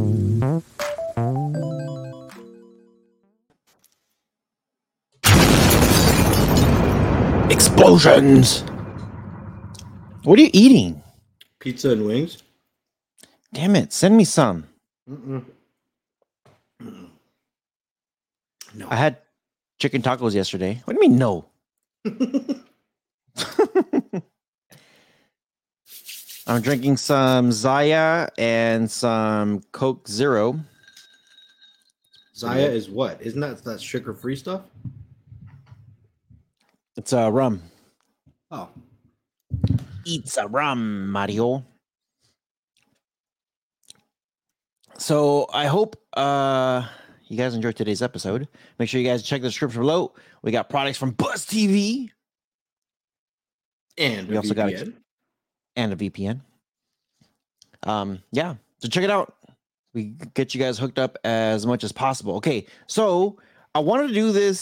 Explosions! What are you eating? Pizza and wings. Damn it, send me some. No. I had chicken tacos yesterday. What do you mean, no? I'm drinking some Zaya and some Coke Zero. Zaya is what? Isn't that sugar-free stuff? It's rum. Oh. It's a rum, Mario. So I hope you guys enjoyed today's episode. Make sure you guys check the description below. We got products from Buzz TV. And we also VPN. got a VPN. Yeah, so check it out. We get you guys hooked up as much as possible. Okay, so I wanted to do this.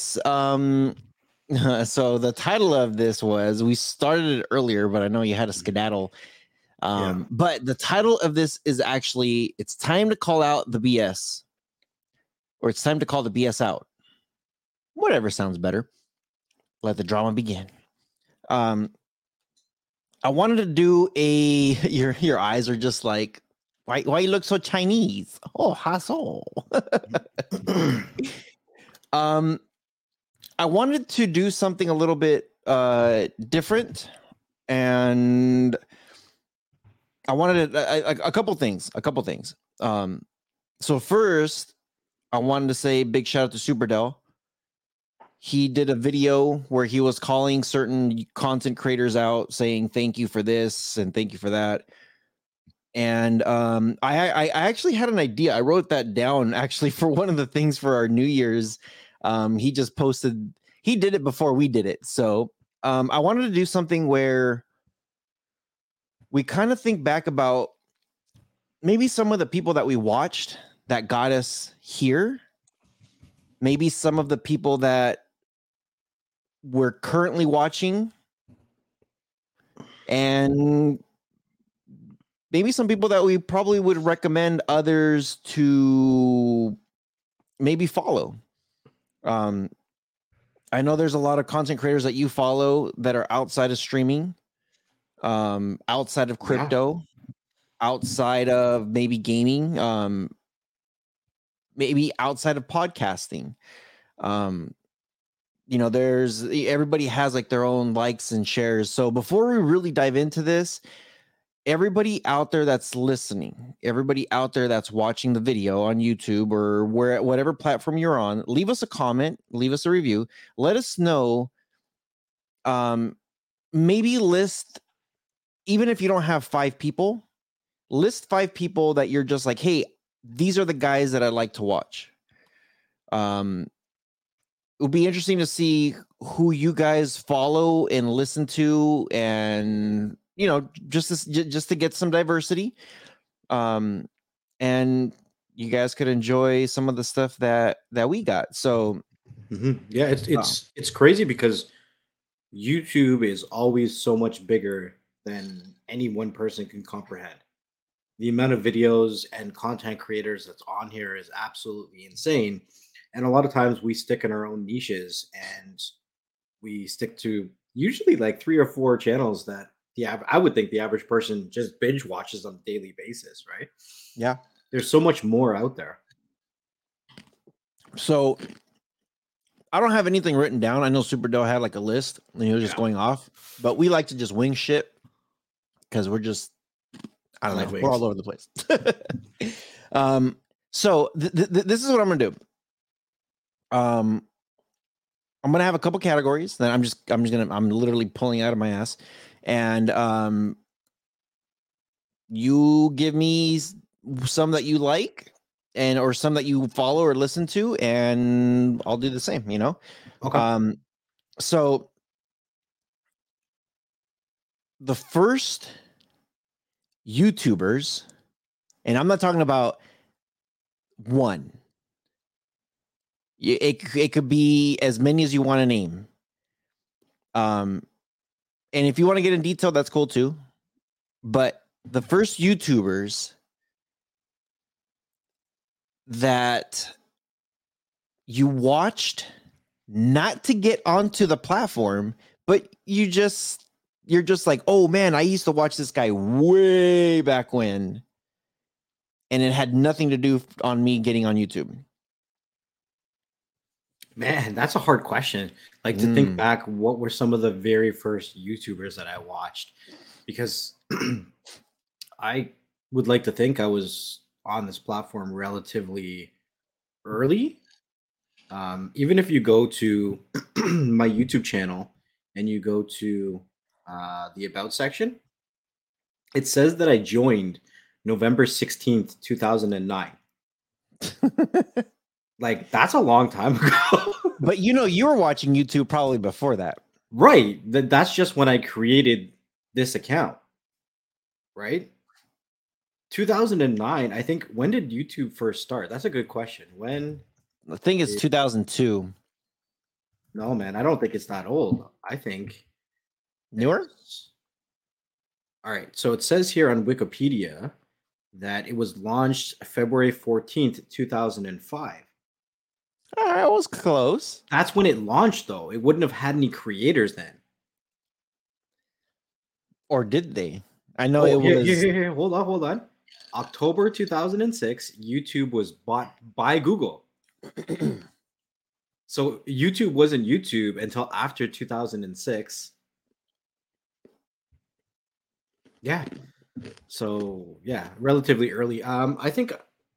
So the title of this was, we started it earlier, but I know you had a skedaddle. But the title of this is actually, it's time to call out the BS, or it's time to call the BS out. Whatever sounds better. Let the drama begin. I wanted to do your eyes are just like, why you look so Chinese? Oh, hassle. I wanted to do something a little bit different, and I wanted a couple things. So first, I wanted to say big shout out to Superdell. He did a video where he was calling certain content creators out, saying thank you for this and thank you for that. And I actually had an idea. I wrote that down actually for one of the things for our New Year's. He just posted. He did it before we did it. So I wanted to do something where we kind of think back about maybe some of the people that we watched that got us here. Maybe some of the people that we're currently watching, and maybe some people that we probably would recommend others to maybe follow. I know there's a lot of content creators that you follow that are outside of streaming, outside of crypto, outside of maybe gaming, maybe outside of podcasting. Everybody has like their own likes and shares. So before we really dive into this, everybody out there that's listening, everybody out there that's watching the video on YouTube or whatever platform you're on, leave us a comment, leave us a review. Let us know. Maybe list, even if you don't have 5 people, list 5 people that you're just like, hey, these are the guys that I like to watch. It would be interesting to see who you guys follow and listen to, and just to get some diversity, and you guys could enjoy some of the stuff that we got. So yeah, it's crazy because YouTube is always so much bigger than any one person can comprehend. The amount of videos and content creators that's on here is absolutely insane. And a lot of times we stick in our own niches, and we stick to usually like 3 or 4 channels that I would think the average person just binge watches on a daily basis, right? Yeah. There's so much more out there. So I don't have anything written down. I know Superdell had like a list and he was just going off, but we like to just wing shit because we're just, I don't know, we're all over the place. So this is what I'm going to do. I'm going to have a couple categories that I'm literally pulling out of my ass, and you give me some that you like or some that you follow or listen to, and I'll do the same, Okay. So the first YouTubers, and I'm not talking about one. It could be as many as you want to name. And if you want to get in detail, that's cool too. But the first YouTubers that you watched not to get onto the platform, but you're just like, oh man, I used to watch this guy way back when, and it had nothing to do on me getting on YouTube? Man, that's a hard question. Like to think back, what were some of the very first YouTubers that I watched? Because I would like to think I was on this platform relatively early. Even if you go to my YouTube channel and you go to the About section, it says that I joined November 16th, 2009. Like, that's a long time ago. But you were watching YouTube probably before that. Right. That's just when I created this account. Right? 2009. I think, when did YouTube first start? That's a good question. When? I think it's 2002. No, man, I don't think it's that old. I think Newer? All right. So it says here on Wikipedia that it was launched February 14th, 2005. I was close. That's when it launched, though. It wouldn't have had any creators then. Or did they? I know it was. Here. Hold on. October 2006, YouTube was bought by Google. So YouTube wasn't YouTube until after 2006. Yeah. So yeah, relatively early. I think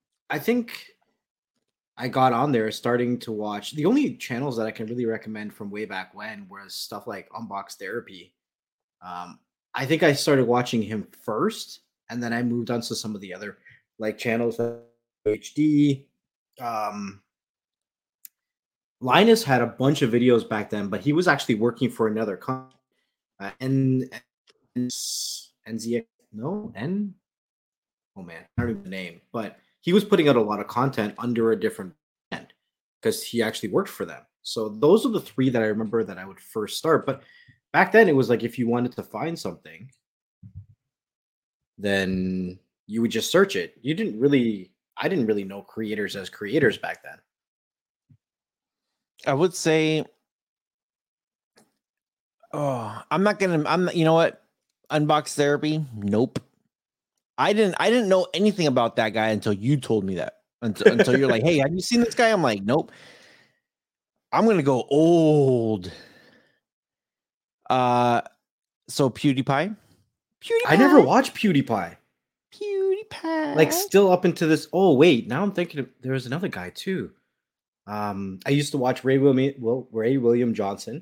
I got on there starting to watch. The only channels that I can really recommend from way back when was stuff like Unbox Therapy. I think I started watching him first, and then I moved on to some of the other like channels like HD. Linus had a bunch of videos back then, but he was actually working for another company. NZX, no, N. Oh man, I don't even the name, but he was putting out a lot of content under a different brand because he actually worked for them. So those are the three that I remember that I would first start. But back then, it was like if you wanted to find something, then you would just search it. I didn't really know creators as creators back then. I would say, you know what? Unbox Therapy? Nope. I didn't know anything about that guy until you told me that. Until you're like, hey, have you seen this guy? I'm like, nope. I'm gonna go old. So PewDiePie. I never watched PewDiePie. Like still up into this. Oh wait, now I'm thinking there was another guy too. I used to watch Ray William Johnson.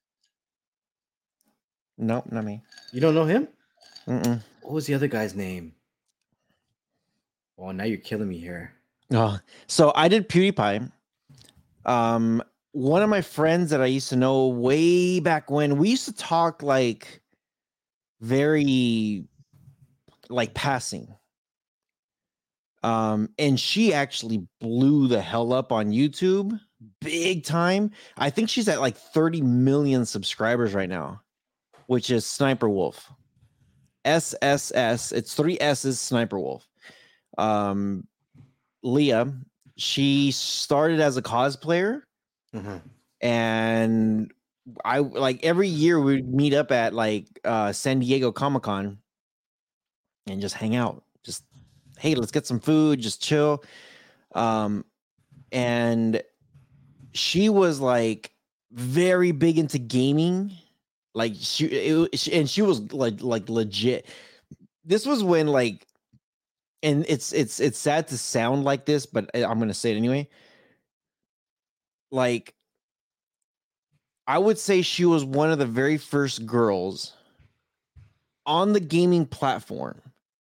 Nope, not me. You don't know him? Mm-mm. What was the other guy's name? Oh, now you're killing me here. Oh, so I did PewDiePie. One of my friends that I used to know way back when, we used to talk like very like passing. And she actually blew the hell up on YouTube big time. I think she's at like 30 million subscribers right now, which is Sniper Wolf. SSS. It's 3 S's, Sniper Wolf. Leah, she started as a cosplayer, and I like every year we'd meet up at like San Diego Comic-Con and just hang out. Just, hey, let's get some food, just chill. And she was like very big into gaming. Like she was like legit. This was when like, and it's sad to sound like this, but I'm gonna say it anyway. Like, I would say she was one of the very first girls on the gaming platform.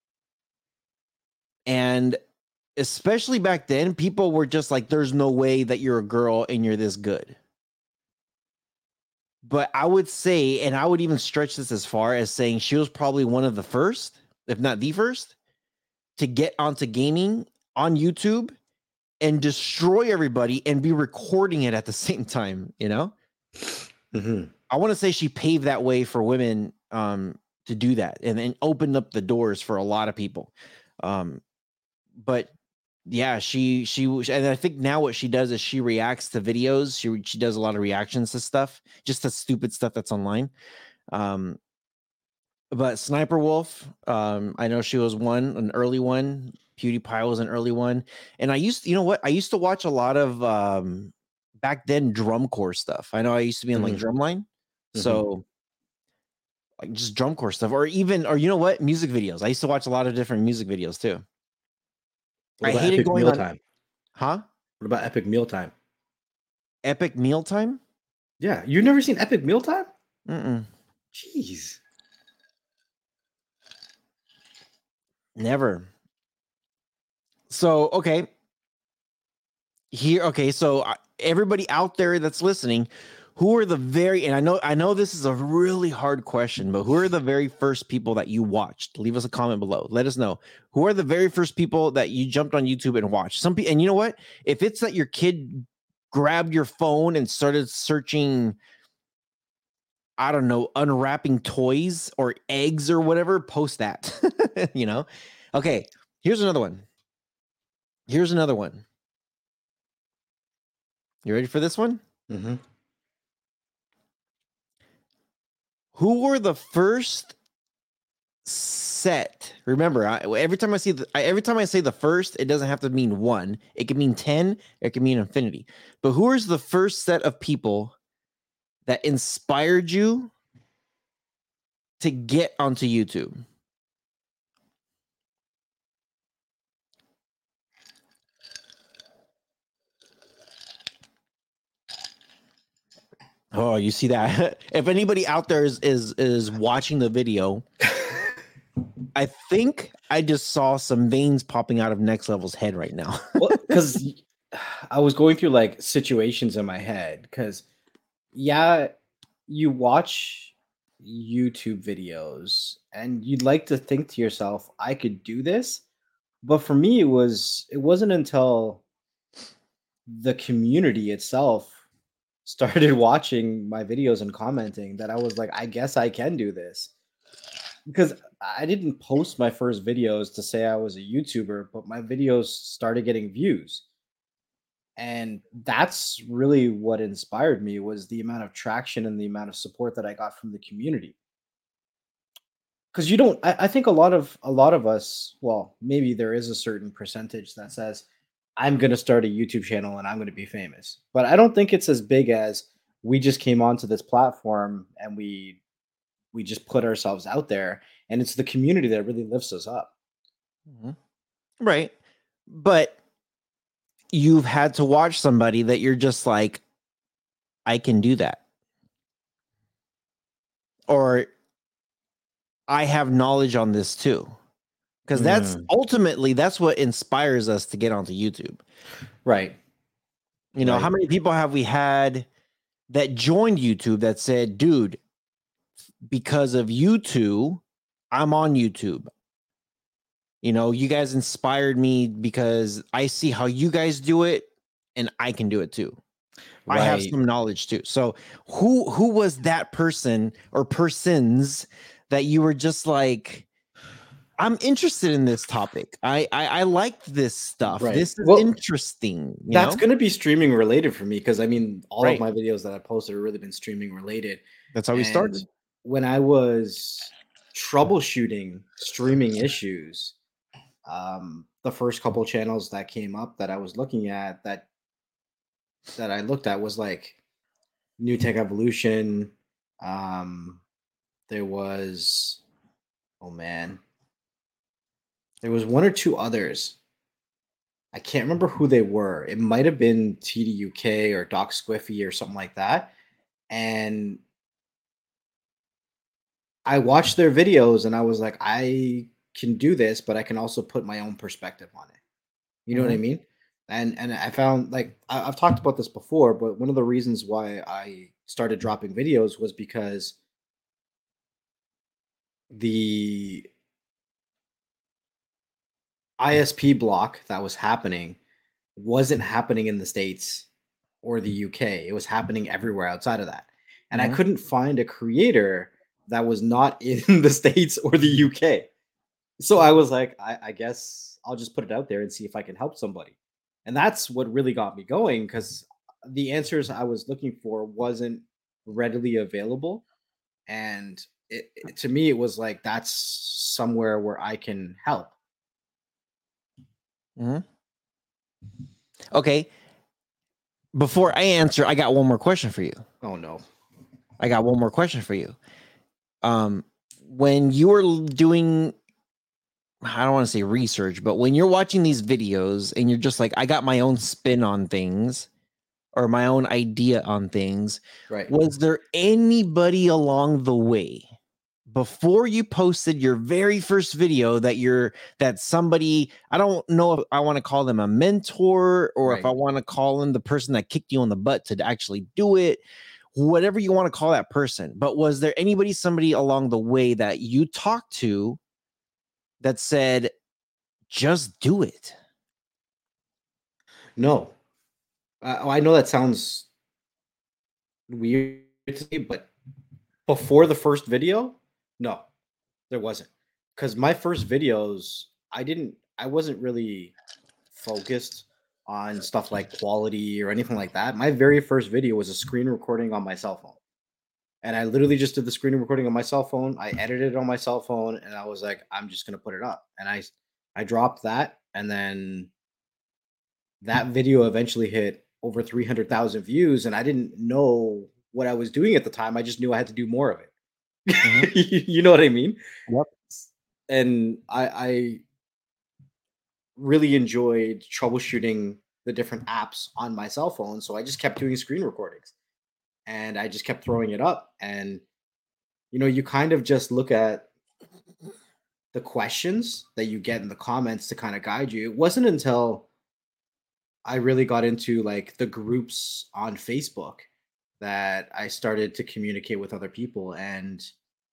And especially back then, people were just like, there's no way that you're a girl and you're this good. But I would say, and I would even stretch this as far as saying she was probably one of the first, if not the first, to get onto gaming on YouTube and destroy everybody and be recording it at the same time, you know? I want to say she paved that way for women to do that and then opened up the doors for a lot of people. But yeah, and I think now what she does is she reacts to videos. She does a lot of reactions to stuff, just to stupid stuff that's online. Um, but Sniper Wolf, I know she was an early one. PewDiePie was an early one, and you know what? I used to watch a lot of back then drumcore stuff. I know I used to be in like Hmm. Drumline, Hmm. so like just drumcore stuff, or you know what? Music videos. I used to watch a lot of different music videos too. What I about hated Epic going on, Mealtime? huh? What about Epic Mealtime? Epic Mealtime? Yeah, you've never seen Epic Mealtime? Mm-mm, Jeez. never. So okay, so everybody out there that's listening, who are the very and I know this is a really hard question, but who are the very first people that you watched? Leave us a comment below. Let us know. Who are the very first people that you jumped on YouTube and watched? Some people, and you know what? If it's that your kid grabbed your phone and started searching, I don't know, unwrapping toys or eggs or whatever, post that. you know? Okay, here's another one. Here's another one. You ready for this one? Hmm. Who were the first set? Remember, every time I say the first, it doesn't have to mean one. It can mean 10, it can mean infinity. But who is the first set of people that inspired you to get onto YouTube? Oh, you see that? If anybody out there is watching the video, I think I just saw some veins popping out of Next Level's head right now. Well, because I was going through like situations in my head. Because yeah, you watch YouTube videos and you'd like to think to yourself, I could do this. But for me, it wasn't until the community itself started watching my videos and commenting that I was like, I guess I can do this. Because I didn't post my first videos to say I was a YouTuber, but my videos started getting views. And that's really what inspired me was the amount of traction and the amount of support that I got from the community. Because you don't I think a lot of us, well, maybe there is a certain percentage that says, I'm gonna start a YouTube channel and I'm gonna be famous. But I don't think it's as big as we just came onto this platform and we just put ourselves out there, and it's the community that really lifts us up. Mhm. Right. But you've had to watch somebody that you're just like, I can do that. Or I have knowledge on this too. Because Mm, that's what inspires us to get onto YouTube. right, You know, how right. many people have we had that joined YouTube that said, dude, because of you two, I'm on YouTube. You know, you guys inspired me because I see how you guys do it and I can do it too. I have Right. some knowledge too. So who was that person or persons that you were just like, I'm interested in this topic. I like this stuff. Right. This is Well, interesting, you that's know? gonna be streaming related for me because I mean, all of Right. my videos that I posted have really been streaming related. That's how we And started. when I was troubleshooting streaming issues, the first couple channels that came up that I was looking at that I looked at was like New Tech Evolution. Um, there was oh man, there was one or two others. I can't remember who they were. It might have been TDUK or Doc Squiffy or something like that. And I watched their videos and I was like, I can do this, but I can also put my own perspective on it. You know what I Mhm. mean? And I found like I've talked about this before, but one of the reasons why I started dropping videos was because the ISP block that was happening wasn't happening in the States or the UK. It was happening everywhere outside of that. And I Mhm. couldn't find a creator that was not in the States or the UK. So I was like, I guess I'll just put it out there and see if I can help somebody. And that's what really got me going, because the answers I was looking for wasn't readily available. And to me, it was like, that's somewhere where I can help. Mm-hmm. Okay. Before I answer, I got one more question for you. Oh no. I got one more question for you. When you were doing, I don't want to say research, but when you're watching these videos and you're just like, I got my own spin on things or my own idea on things, right? Was there anybody along the way before you posted your very first video that somebody, I don't know if I want to call them a mentor or if I want to call them the person that kicked you on the butt to actually do it, whatever you want to call that person. But was there somebody along the way that you talked to that said, just do it? No. I know that sounds weird to me, but before the first video, no, there wasn't. Because my first videos, I wasn't really focused on stuff like quality or anything like that. My very first video was a screen recording on my cell phone. And I literally just did the screen recording on my cell phone. I edited it on my cell phone, and I was like, I'm just gonna put it up. And I dropped that, and then that video eventually hit over 300,000 views, and I didn't know what I was doing at the time. I just knew I had to do more of it. Mm-hmm. You know what I mean? Yep. And I really enjoyed troubleshooting the different apps on my cell phone, so I just kept doing screen recordings, and I just kept throwing it up. And you kind of just look at the questions that you get in the comments to kind of guide you. It wasn't until I really got into like the groups on Facebook that I started to communicate with other people. And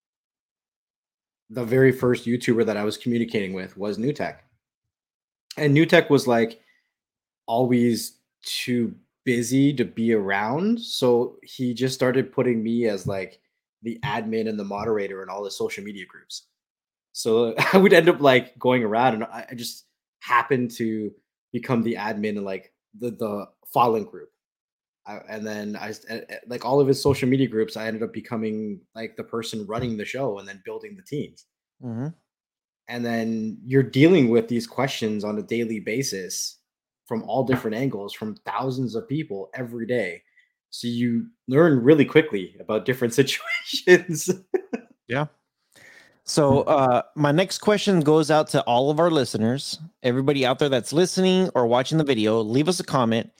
the very first YouTuber that I was communicating with was NewTek. And NewTek was like always too busy to be around. So he just started putting me as like the admin and the moderator in all the social media groups. So I would end up like going around, and I just happened to become the admin in like the following group. And then like all of his social media groups, I ended up becoming like the person running the show and then building the teams. Mm-hmm. And then you're dealing with these questions on a daily basis from all different angles, from thousands of people every day. So you learn really quickly about different situations. Yeah. So my next question goes out to all of our listeners, everybody out there that's listening or watching the video. Leave us a comment.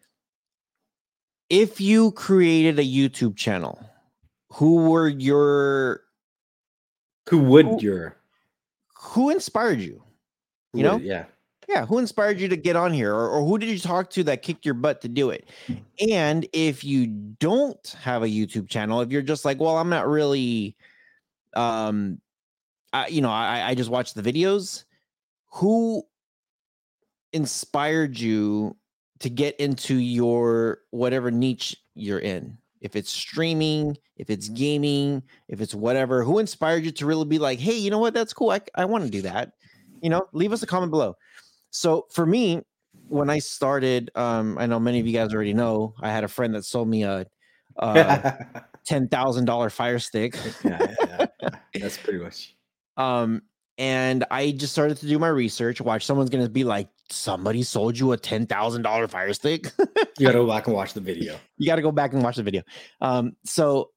If you created a YouTube channel, who inspired you? Who inspired you to get on here, or who did you talk to that kicked your butt to do it? And if you don't have a YouTube channel, if you're just like, well, I'm not really, I just watch the videos. Who inspired you to get into your whatever niche you're in? If it's streaming, if it's gaming, if it's whatever, who inspired you to really be like, hey, you know what? That's cool. I want to do that. Leave us a comment below. So for me, when I started, I know many of you guys already know, I had a friend that sold me a $10,000 Fire Stick. Yeah. That's pretty much. And I just started to do my research. Watch, someone's gonna be like, somebody sold you a $10,000 Fire Stick. You gotta go back and watch the video. You got to go back and watch the video. So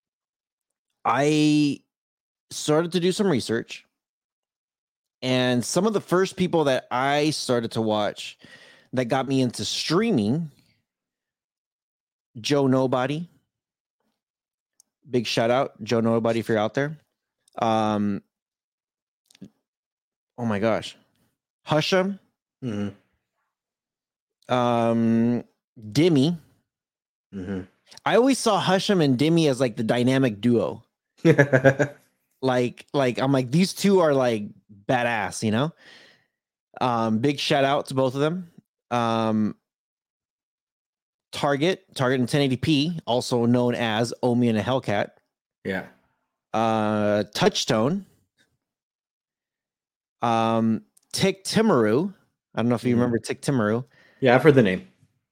I started to do some research, and some of the first people that I started to watch that got me into streaming, Joe Nobody. Big shout out, Joe Nobody, if you're out there. Oh my gosh, Husham. Mm-hmm. Dimmy. Mm-hmm. I always saw Husham and Dimmy as like the dynamic duo. like I'm like, these two are like badass, Big shout out to both of them. Target in 1080p, also known as Omi and a Hellcat. Yeah. Touchtone. Tick Timaru. I don't know if you remember Tick Timaru. Yeah, I've heard the name.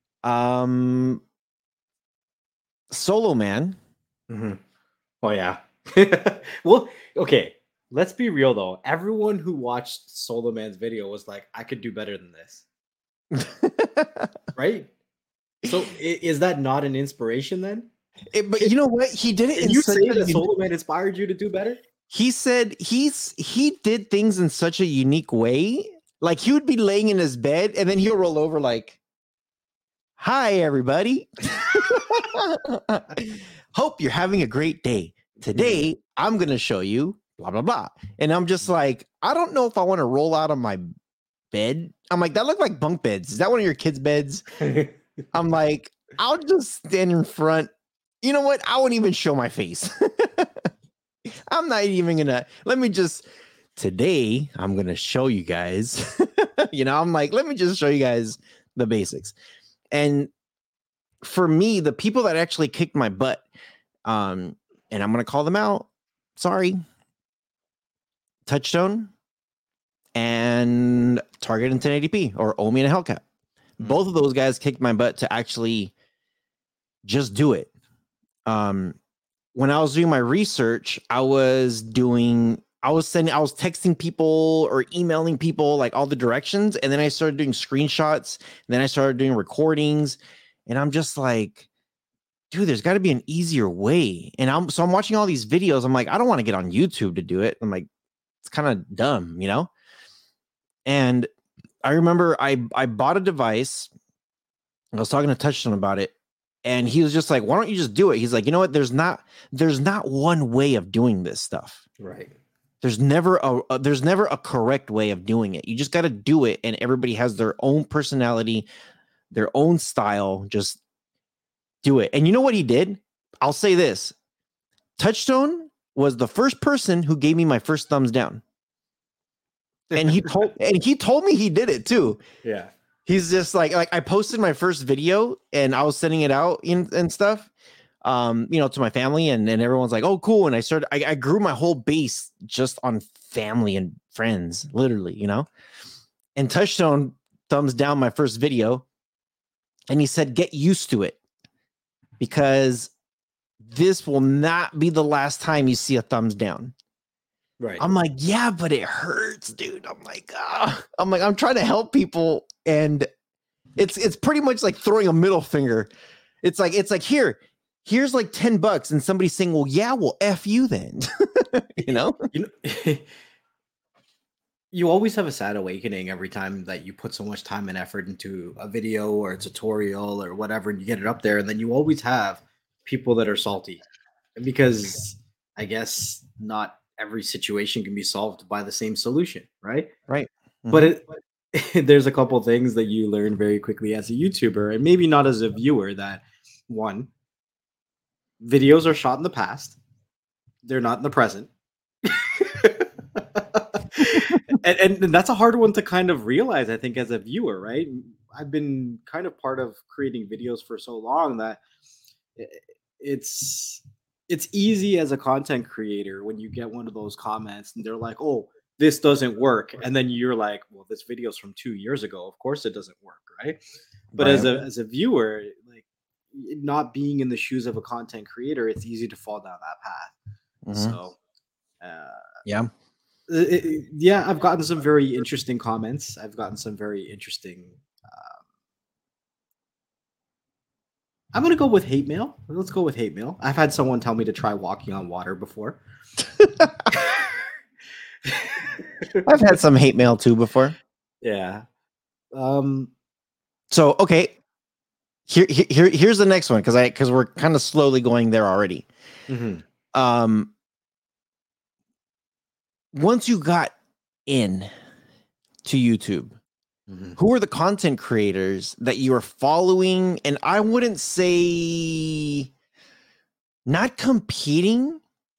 Solo Man. Oh yeah. Well, okay. Let's be real though. Everyone who watched Solo Man's video was like, I could do better than this. Right? So is that not an inspiration then? But you know what? He did it. Can you say that Solo Man inspired you to do better? He said he did things in such a unique way. Like he would be laying in his bed and then he'll roll over like, "Hi everybody. Hope you're having a great day. Today I'm going to show you blah blah blah." And I'm just like, I don't know if I want to roll out of my bed. I'm like, that looked like bunk beds. Is that one of your kids' beds? I'm like, I'll just stand in front. You know what? I won't even show my face. I'm not even gonna today I'm gonna show you guys. I'm like, let me just show you guys the basics. And for me, the people that actually kicked my butt, and I'm gonna call them out. Sorry. Touchstone and Target in 1080p or Omi and Hellcat. Both of those guys kicked my butt to actually just do it. When I was doing my research, I was texting people or emailing people like all the directions. And then I started doing screenshots. And then I started doing recordings. And I'm just like, dude, there's got to be an easier way. And I'm watching all these videos. I'm like, I don't want to get on YouTube to do it. I'm like, it's kind of dumb, And I remember I bought a device. I was talking to Touchstone about it. And he was just like, why don't you just do it? He's like, you know what? There's not one way of doing this stuff. Right. There's never a correct way of doing it. You just got to do it. And everybody has their own personality, their own style. Just do it. And you know what he did? I'll say this. Touchstone was the first person who gave me my first thumbs down. And he told me he did it too. Yeah. He's just like I posted my first video and I was sending it out and stuff, to my family and everyone's like, oh, cool. And I grew my whole base just on family and friends, literally, and Touchstone thumbs down my first video. And he said, get used to it because this will not be the last time you see a thumbs down. Right. I'm like, yeah, but it hurts, dude. I'm like, I'm trying to help people. And it's pretty much like throwing a middle finger. It's like here's like $10 and somebody's saying, well, yeah, well, F you then. You always have a sad awakening every time that you put so much time and effort into a video or a tutorial or whatever, and you get it up there. And then you always have people that are salty because I guess not every situation can be solved by the same solution, right? Right. Mm-hmm. But there's a couple things that you learn very quickly as a YouTuber, and maybe not as a viewer. That one, videos are shot in the past; they're not in the present, and that's a hard one to kind of realize. I think as a viewer, right? I've been kind of part of creating videos for so long that it's easy as a content creator when you get one of those comments and they're like, oh, this doesn't work. And then you're like, well, this video's from 2 years ago. Of course it doesn't work. Right. But right. As a viewer, like not being in the shoes of a content creator, it's easy to fall down that path. Mm-hmm. So, yeah, I've gotten some very interesting comments. I've gotten some very interesting, I'm going to go with hate mail. Let's go with hate mail. I've had someone tell me to try walking on water before. I've had some hate mail too before. Yeah. So, okay. Here's the next one because we're kind of slowly going there already. Mm-hmm. Once you got in to YouTube, mm-hmm. who are the content creators that you are following? And I wouldn't say not competing,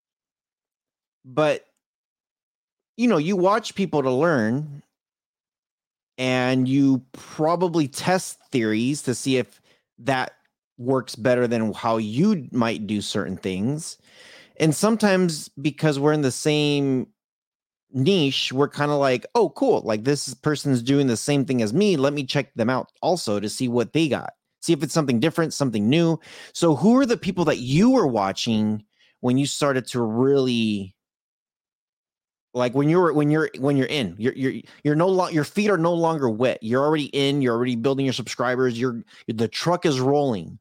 but you watch people to learn and you probably test theories to see if that works better than how you might do certain things. And sometimes because we're in the same niche, we're kind of like, oh, cool. Like this person's doing the same thing as me. Let me check them out also to see what they got. See if it's something different, something new. So who are the people that you were watching when you started to really like when you're in, you're no longer, your feet are no longer wet. You're already in, you're already building your subscribers, the truck is rolling.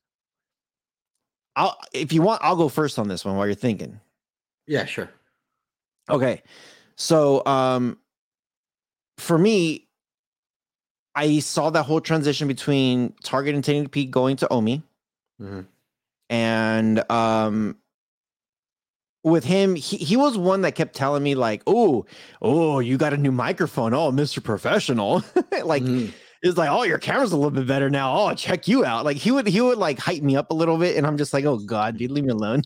If you want, I'll go first on this one while you're thinking. Yeah, sure. Okay. So for me, I saw that whole transition between Target and 1080p going to Omi. Mm-hmm. And with him, he was one that kept telling me like, oh, you got a new microphone. Oh, Mr. Professional. Like it's like, oh, your camera's a little bit better now. Oh, check you out. Like he would like hype me up a little bit. And I'm just like, oh God, dude, leave me alone.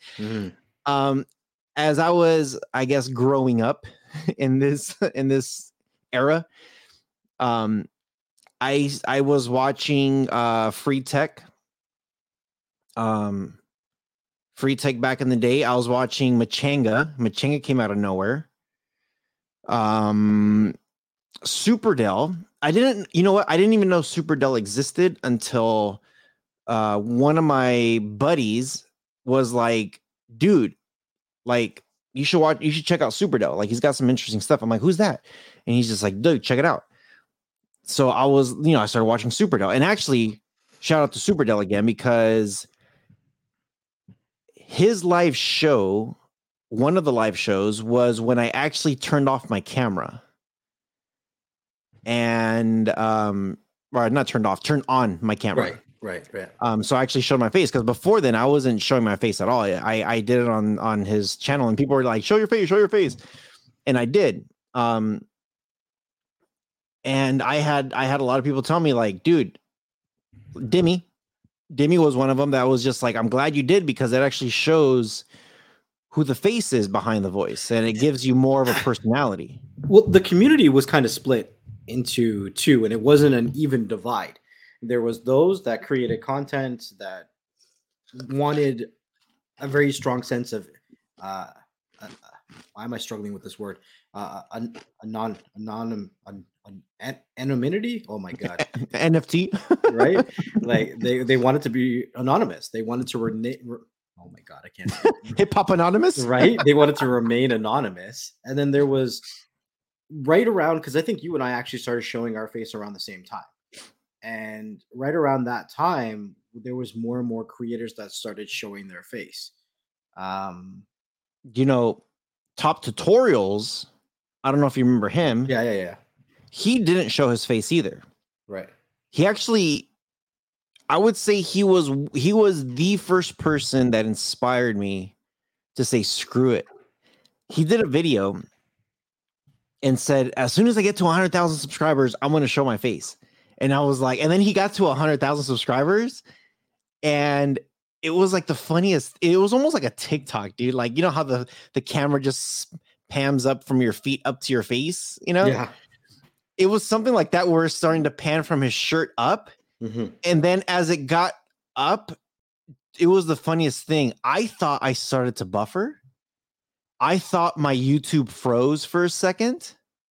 As I was, I guess, growing up in this era, I was watching Free Tech. Free Tech back in the day. I was watching Machanga. Machanga came out of nowhere. Superdell. I didn't even know Superdell existed until one of my buddies was like, dude, like you should check out Superdell. Like he's got some interesting stuff. I'm like, who's that? And he's just like, dude, check it out. So I started watching Superdell, and actually shout out to Superdell again, because his live show, one of the live shows, was when I actually turned off my camera. And or not turned off, turned on my camera. Right. So I actually showed my face, because before then I wasn't showing my face at all. I did it on his channel, and people were like, show your face. And I did. And I had a lot of people tell me like, dude, Dimmy was one of them that was just like, I'm glad you did, because it actually shows who the face is behind the voice, and it gives you more of a personality. Well, the community was kind of split into two, and it wasn't an even divide. There was those that created content that wanted a very strong sense of why am I struggling with this word? Anonymity. Oh my god, NFT, right? Like they wanted to be anonymous. They wanted to oh my god, I can't. Hip Hop Anonymous, right? They wanted to remain anonymous, and then there was right around, because I think you and I actually started showing our face around the same time, and right around that time, there was more and more creators that started showing their face. Top Tutorials. I don't know if you remember him. Yeah. He didn't show his face either. Right. He actually, I would say he was the first person that inspired me to say, screw it. He did a video and said, as soon as I get to 100,000 subscribers, I'm going to show my face. And I was like, and then he got to 100,000 subscribers, and it was like the funniest. It was almost like a TikTok, dude. Like, you know how the camera just pans up from your feet up to your face, Yeah. It was something like that, where it's starting to pan from his shirt up. And then as it got up, it was the funniest thing. I thought I started to buffer. I thought my YouTube froze for a second.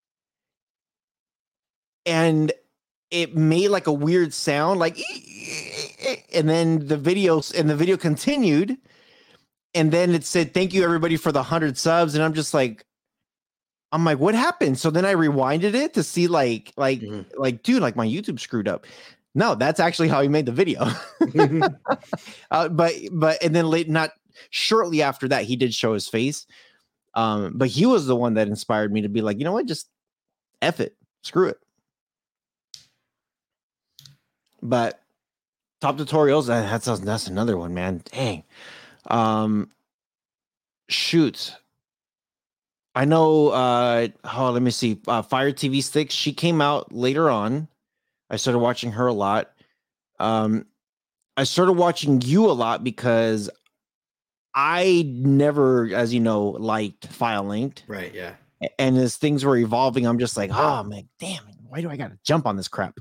And it made like a weird sound, like, and then the video continued. And then it said, thank you everybody for the 100 subs. And I'm like, what happened? So then I rewinded it to see like, dude, like my YouTube screwed up. No, that's actually how he made the video. And then not shortly after that, he did show his face. But he was the one that inspired me to be like, you know what, just F it, screw it. But Top Tutorials, that's another one, man. Dang. Shoot. I know, let me see. Fire TV Sticks, she came out later on. I started watching her a lot. I started watching you a lot because I never, as you know, liked File Linked. Right, yeah. And as things were evolving, I'm just like, oh, man, damn it. Why do I got to jump on this crap?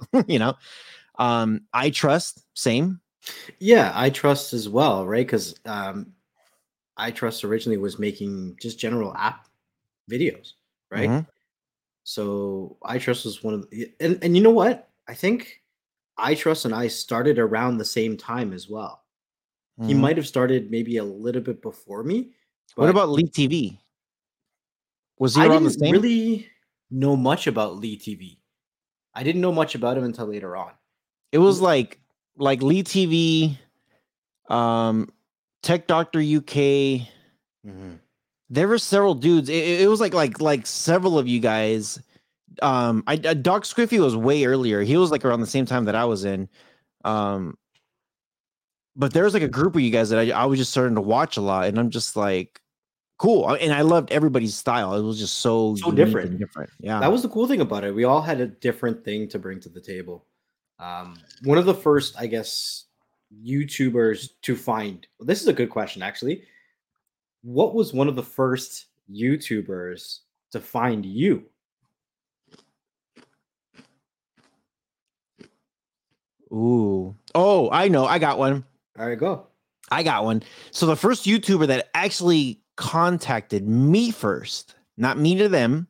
I Trust, same. Yeah, I Trust as well, right? Because I Trust originally was making just general app videos. right? So iTrust was one of the, and you know what? I think iTrust and I started around the same time as well. He might have started maybe a little bit before me, What but about Lee TV? Was he I around the didn't same? really know much about Lee TV. I didn't know much about him until later on. It was like Lee TV, Tech Doctor UK. There were several dudes. It was like several of you guys. Doc Squiffy was way earlier. He was like around the same time that I was in. But there was like a group of you guys that I was just starting to watch a lot, and I'm just like, cool. And I loved everybody's style. It was just so different. and different. Yeah, that was the cool thing about it. We all had a different thing to bring to the table. One of the first, I guess, YouTubers to find. This is a good question, actually. What was one of the first YouTubers to find you? Ooh. Oh, I know. I got one. All right, go. I got one. So the first YouTuber that actually contacted me first, not me to them,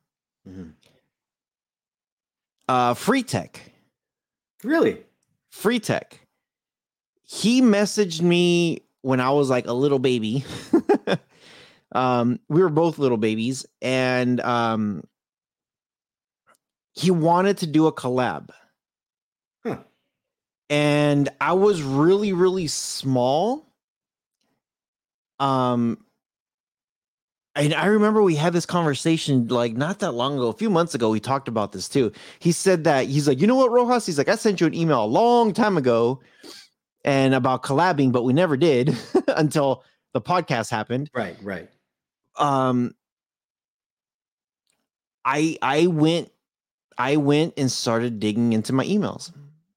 Free Tech. Really? Free Tech. He messaged me when I was like a little baby. We were both little babies, and he wanted to do a collab. And I was really, really small. And I remember we had this conversation like not that long ago, a few months ago. We talked about this too. He said that he's like, you know what, Rojas? He's like, I sent you an email a long time ago and about collabing, but we never did until the podcast happened. Right. I went and started digging into my emails.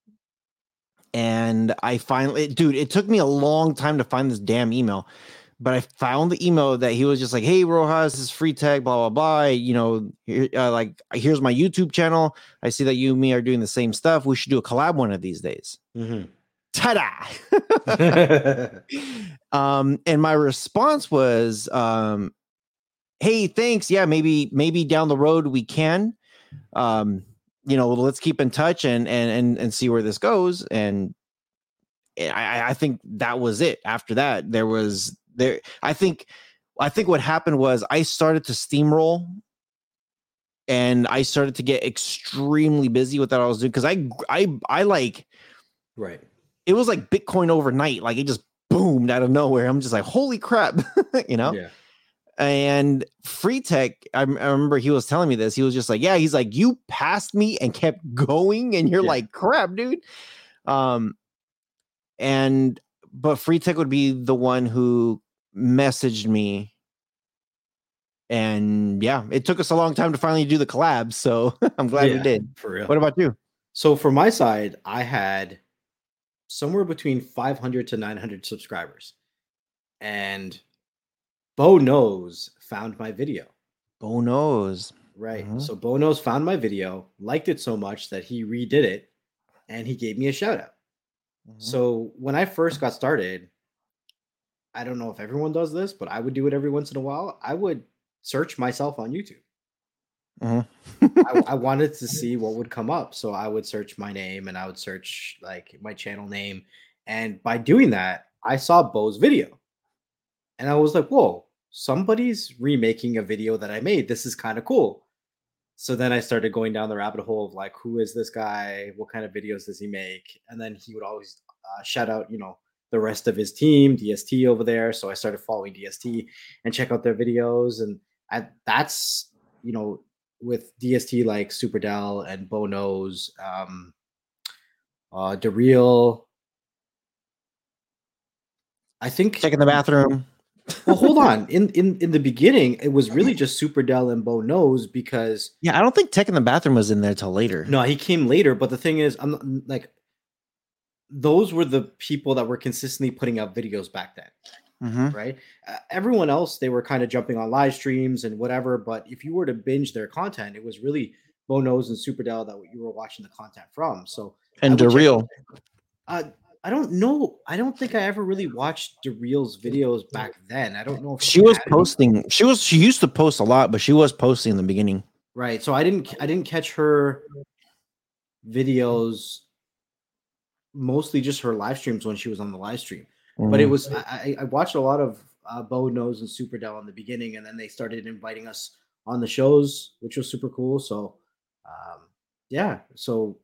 And I finally, dude, it took me a long time to find this damn email, but I found the email that he was just like, hey, Rojas, this is Free Tech, blah, blah, blah. You know, here's my YouTube channel. I see that you and me are doing the same stuff. We should do a collab one of these days. Ta-da! And my response was, hey, thanks. Yeah, maybe down the road we can. You know, let's keep in touch and see where this goes. And I think that was it. After that, I think what happened was I started to steamroll and I started to get extremely busy with what I was doing. Cause I like, right. It was like Bitcoin overnight. Like it just boomed out of nowhere. I'm just like, holy crap, you know? Yeah. And Free Tech, I remember he was telling me this. He was just like, yeah, he's like, you passed me and kept going. And you're like, crap, dude. But Free Tech would be the one who messaged me. And yeah, it took us a long time to finally do the collab. So I'm glad we did. For real. What about you? So for my side, I had somewhere between 500 to 900 subscribers. And Bo Knows found my video. Bo Knows. Right. So Bo Knows found my video, liked it so much that he redid it, and he gave me a shout out. So when I first got started, I don't know if everyone does this, but I would do it every once in a while. I would search myself on YouTube. I wanted to see what would come up. So I would search my name and I would search like my channel name. And by doing that, I saw Bo's video. And I was like, whoa, somebody's remaking a video that I made. This is kind of cool. So then I started going down the rabbit hole of like, who is this guy? What kind of videos does he make? And then he would always shout out, you know, the rest of his team, DST over there. So I started following DST and check out their videos. And that's, you know, with DST like Superdell and Bo Knows, DeReal. I think Check in the bathroom. Well, hold on. In the beginning, it was really just Superdell and Bo Knows because I don't think Tech in the Bathroom was in there till later. No, he came later. But the thing is, I'm like, those were the people that were consistently putting out videos back then, right? Everyone else, they were kind of jumping on live streams and whatever. But if you were to binge their content, it was really Bo Knows and Superdell that you were watching the content from. So and DeReal. I don't know. I don't think I ever really watched DeReal's videos back then. I don't know if she was posting. She used to post a lot, but she was posting in the beginning. Right. So I didn't catch her videos, mostly just her live streams when she was on the live stream. But it Mhm. was I watched a lot of Bo Knows and Super Dell in the beginning, and then they started inviting us on the shows, which was super cool. So yeah, so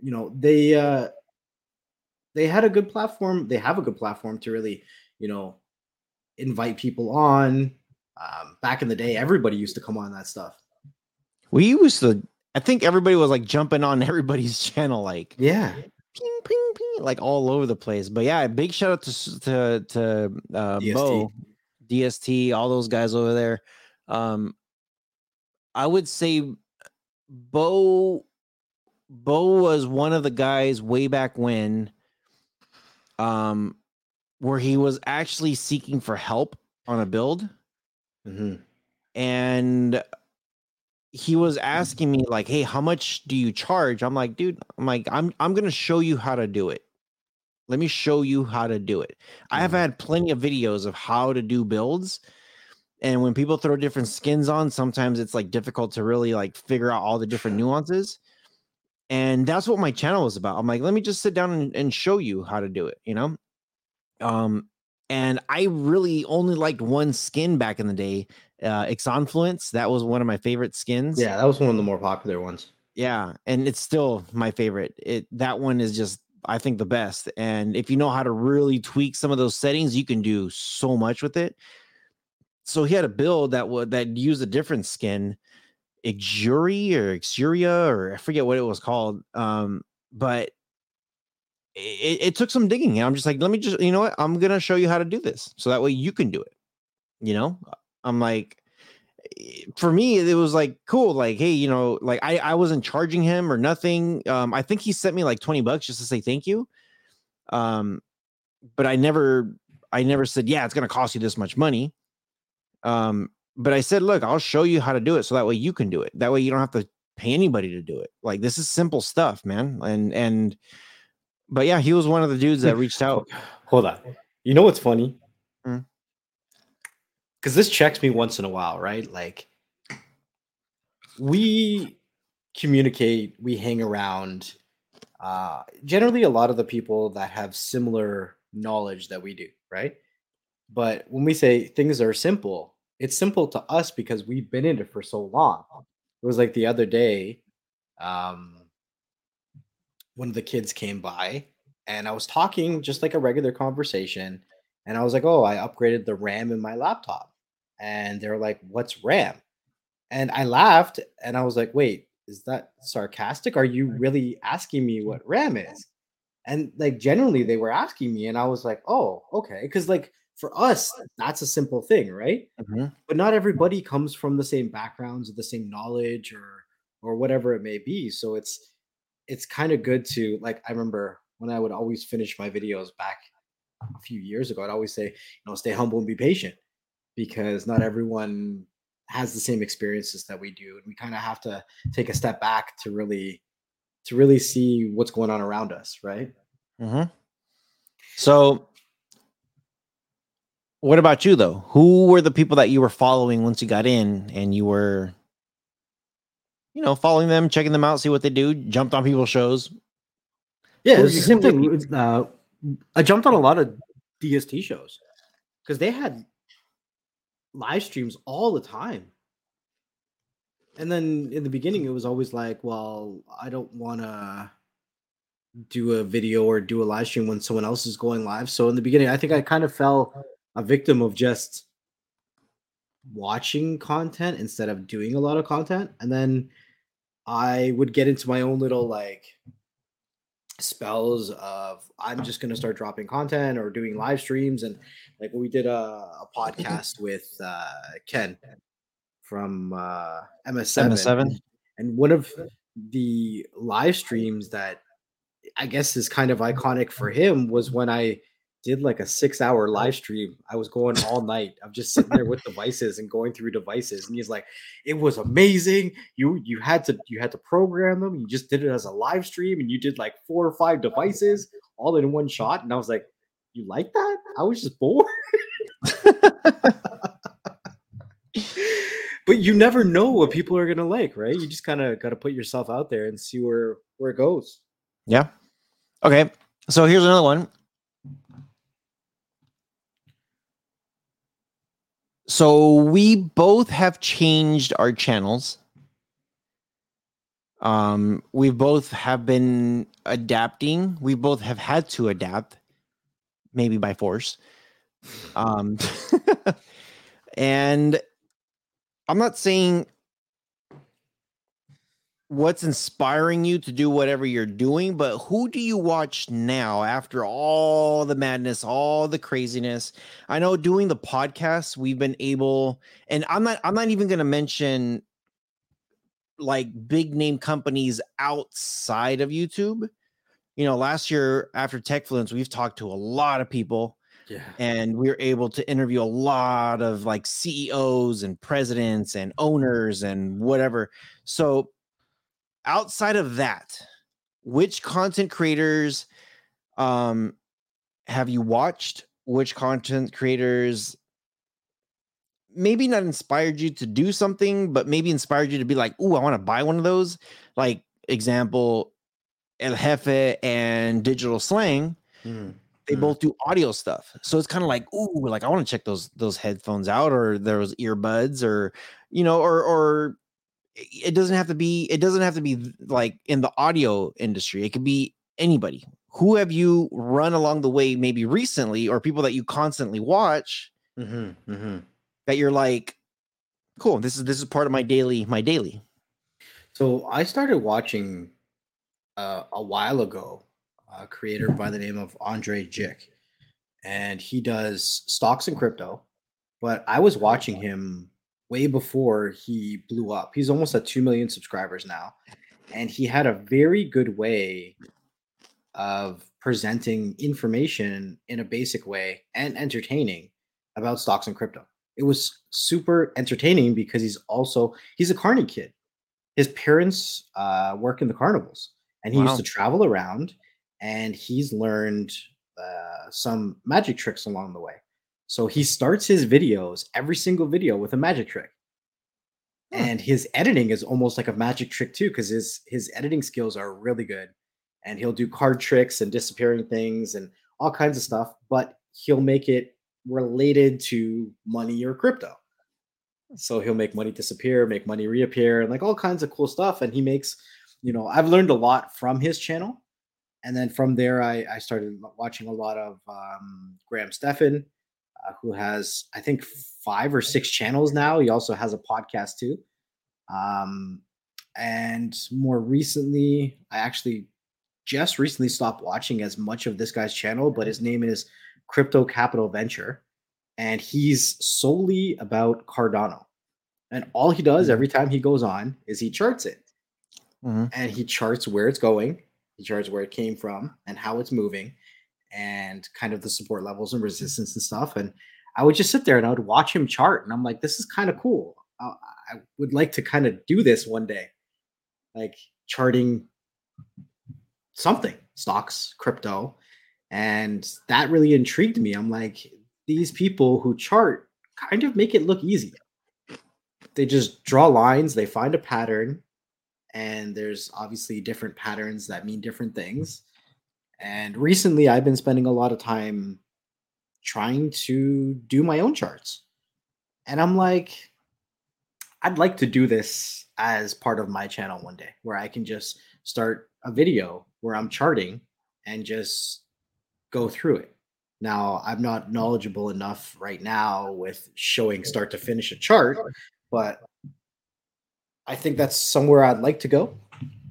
they had a good platform. They have a good platform to really, you know, invite people on. Back in the day, everybody used to come on that stuff. We used to. I think everybody was like jumping on everybody's channel, like Yeah, ping, ping, ping, like all over the place. But yeah, big shout out to DST. Bo, DST, all those guys over there. Um, I would say Bo Bo was one of the guys way back when, um, where he was actually seeking for help on a build, Hmm. and he was asking me like, "Hey, how much do you charge?" I'm like, "Dude, I'm gonna show you how to do it. Let me show you how to do it." I have Hmm. had plenty of videos of how to do builds, and when people throw different skins on, sometimes it's like difficult to really like figure out all the different nuances. And that's what my channel is about. I'm like, let me just sit down and show you how to do it, you know? Um, and I really only liked one skin back in the day, Exonfluence. That was one of my favorite skins. Yeah, that was one of the more popular ones. Yeah, and it's still my favorite. That one is just, I think, the best. And if you know how to really tweak some of those settings, you can do so much with it. So he had a build that used a different skin, Xuria, or I forget what it was called. But it took some digging. And I'm just like, let me just, you know what? I'm gonna show you how to do this, so that way you can do it. You know, I'm like, for me, it was like cool. Like, hey, like I wasn't charging him or nothing. I think he sent me like $20 just to say thank you. Um, but I never said, yeah, it's gonna cost you this much money. But I said, look, I'll show you how to do it, so that way you can do it. That way you don't have to pay anybody to do it. Like, this is simple stuff, man. But yeah, he was one of the dudes that reached out. Hold on. You know what's funny? Mm. Because this checks me once in a while, right? Like we communicate, we hang around. Generally, a lot of the people that have similar knowledge that we do, right? But when we say things are simple, it's simple to us because we've been in it for so long. It was like the other day, um, one of the kids came by and I was talking just like a regular conversation. And I was like, oh, I upgraded the RAM in my laptop. And they were like, what's RAM? And I laughed and I was like, wait, is that sarcastic? Are you really asking me what RAM is? And like generally they were asking me, and I was like, oh, okay. Because like for us, that's a simple thing, right? Mhm. But not everybody comes from the same backgrounds or the same knowledge or whatever it may be. So it's kind of good to like I remember when I would always finish my videos back a few years ago, I'd always say, stay humble and be patient because not everyone has the same experiences that we do. And we kind of have to take a step back to really see what's going on around us, right? Mhm. So, what about you though? Who were the people that you were following once you got in, and you were, following them, checking them out, see what they do, jumped on people's shows? Yeah, Who are it's the you? same Who are the thing. people? I jumped on a lot of DST shows because they had live streams all the time. And then in the beginning, it was always like, well, I don't want to do a video or do a live stream when someone else is going live. So in the beginning, I think I kind of fell a victim of just watching content instead of doing a lot of content. And then I would get into my own little like spells of I'm just going to start dropping content or doing live streams. And like we did a podcast with Ken from MS7. MS7. And one of the live streams that I guess is kind of iconic for him was when I did like a 6-hour live stream. I was going all night. I'm just sitting there with devices and going through devices. And he's like, it was amazing. You had to program them. You just did it as a live stream and you did like 4 or 5 devices all in one shot. And I was like, you like that? I was just bored. But you never know what people are gonna like, right? You just kind of got to put yourself out there and see where it goes. Yeah. Okay. So here's another one. So we both have changed our channels. We both have been adapting. We both have had to adapt, maybe by force. And I'm not saying what's inspiring you to do whatever you're doing, but who do you watch now after all the madness, all the craziness? I know doing the podcast, we've been able, and I'm not even going to mention like big name companies outside of YouTube. You know, last year after Techfluence, we've talked to a lot of people. Yeah. And we were able to interview a lot of like CEOs and presidents and owners and whatever. So outside of that, which content creators have you watched? Which content creators maybe not inspired you to do something, but maybe inspired you to be like, "Ooh, I want to buy one of those." Like example, El Jefe and Digital Slang. They both do audio stuff. So it's kind of like, ooh, like I want to check those headphones out or those earbuds or or it doesn't have to be like in the audio industry. It could be anybody. Who have you run along the way maybe recently or people that you constantly watch that you're like, cool, this is part of my daily. So I started watching a while ago a creator by the name of Andre Jick, and he does stocks and crypto. But I was watching him way before he blew up. He's almost at 2 million subscribers now, and he had a very good way of presenting information in a basic way and entertaining about stocks and crypto. It was super entertaining because he's a Carney kid. His parents work in the carnivals, and he used Wow. to travel around, and he's learned some magic tricks along the way. So he starts his videos, every single video, with a magic trick, and his editing is almost like a magic trick too, because his editing skills are really good, and he'll do card tricks and disappearing things and all kinds of stuff, but he'll make it related to money or crypto. So he'll make money disappear, make money reappear, and like all kinds of cool stuff. And he makes, I've learned a lot from his channel. And then from there, I started watching a lot of Graham Stephan, who has, I think, 5 or 6 channels now. He also has a podcast too. And more recently, I actually just recently stopped watching as much of this guy's channel, but his name is Crypto Capital Venture. And he's solely about Cardano. And all he does every time he goes on is he charts it. And he charts where it's going, he charts where it came from and how it's moving and kind of the support levels and resistance and stuff. And I would just sit there and I would watch him chart. And I'm like, this is kind of cool. I would like to kind of do this one day, like charting something, stocks, crypto. And that really intrigued me. I'm like, these people who chart kind of make it look easy. They just draw lines, they find a pattern, and there's obviously different patterns that mean different things. And recently, I've been spending a lot of time trying to do my own charts. And I'm like, I'd like to do this as part of my channel one day where I can just start a video where I'm charting and just go through it. Now, I'm not knowledgeable enough right now with showing start to finish a chart, but I think that's somewhere I'd like to go.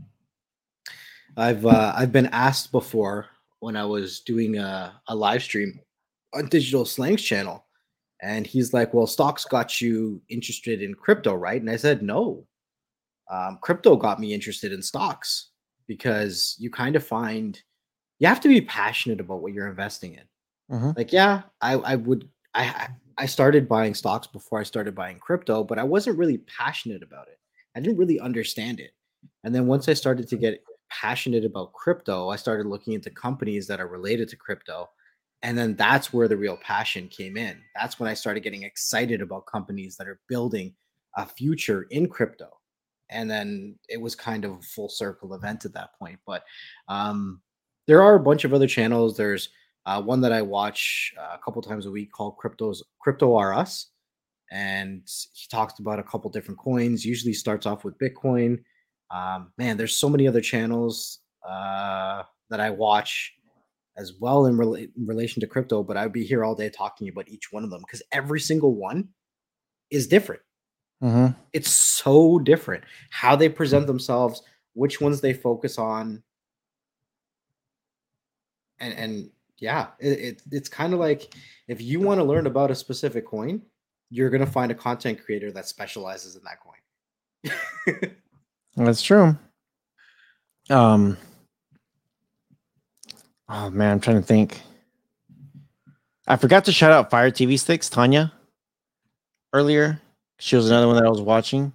I've been asked before when I was doing a live stream on Digital Slang's channel, and he's like, "Well, stocks got you interested in crypto, right?" And I said, "No, crypto got me interested in stocks because you kind of find you have to be passionate about what you're investing in." Like, yeah, I started buying stocks before I started buying crypto, but I wasn't really passionate about it. I didn't really understand it. And then once I started to get passionate about crypto, I started looking into companies that are related to crypto. And then that's where the real passion came in. That's when I started getting excited about companies that are building a future in crypto. And then it was kind of a full circle event at that point. But um, there are a bunch of other channels. There's one that I watch a couple times a week called Crypto R Us, and he talks about a couple different coins. Usually starts off with Bitcoin. Man, there's so many other channels that I watch as well in relation to crypto, but I'd be here all day talking about each one of them because every single one is different. Mm-hmm. It's so different how they present themselves, which ones they focus on, and yeah, it's kind of like if you want to learn about a specific coin, you're gonna find a content creator that specializes in that coin. That's true. Oh man, I'm trying to think. I forgot to shout out Fire TV Sticks, Tanya, earlier. She was another one that I was watching.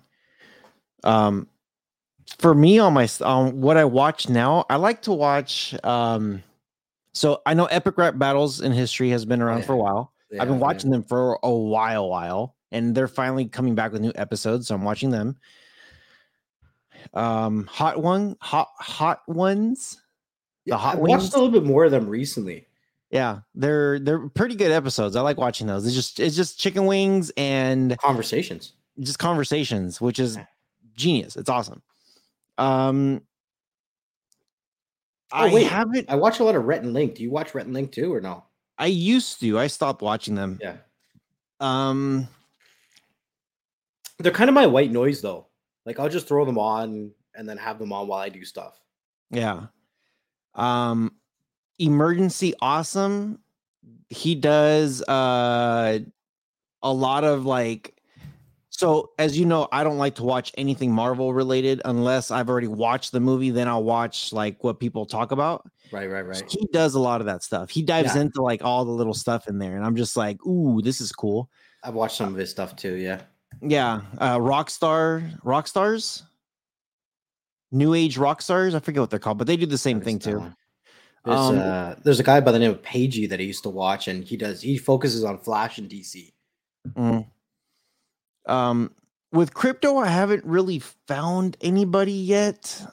For me on my what I watch now, I like to watch. So I know Epic Rap Battles in History has been around for a while. I've been watching them for a while, and they're finally coming back with new episodes, so I'm watching them. Hot Ones. The Hot I've Wings. watched a little bit more of them recently. Yeah, they're pretty good episodes. I like watching those. It's just chicken wings and Conversations, which is genius. It's awesome. I watch a lot of Rhett and Link. Do you watch Rhett and Link too, or no? I used to. I stopped watching them. Yeah. They're kind of my white noise though. Like I'll just throw them on and then have them on while I do stuff. Yeah. Emergency Awesome. He does a lot of like, so as you know, I don't like to watch anything Marvel related unless I've already watched the movie. Then I'll watch like what people talk about. Right. So he does a lot of that stuff. He dives into like all the little stuff in there, and I'm just like, ooh, this is cool. I've watched some of his stuff too. Yeah. Rockstars, New Age Rockstars. I forget what they're called, but they do the same thing too. There's a guy by the name of Pagey that I used to watch, and he focuses on Flash and DC. With crypto, I haven't really found anybody yet.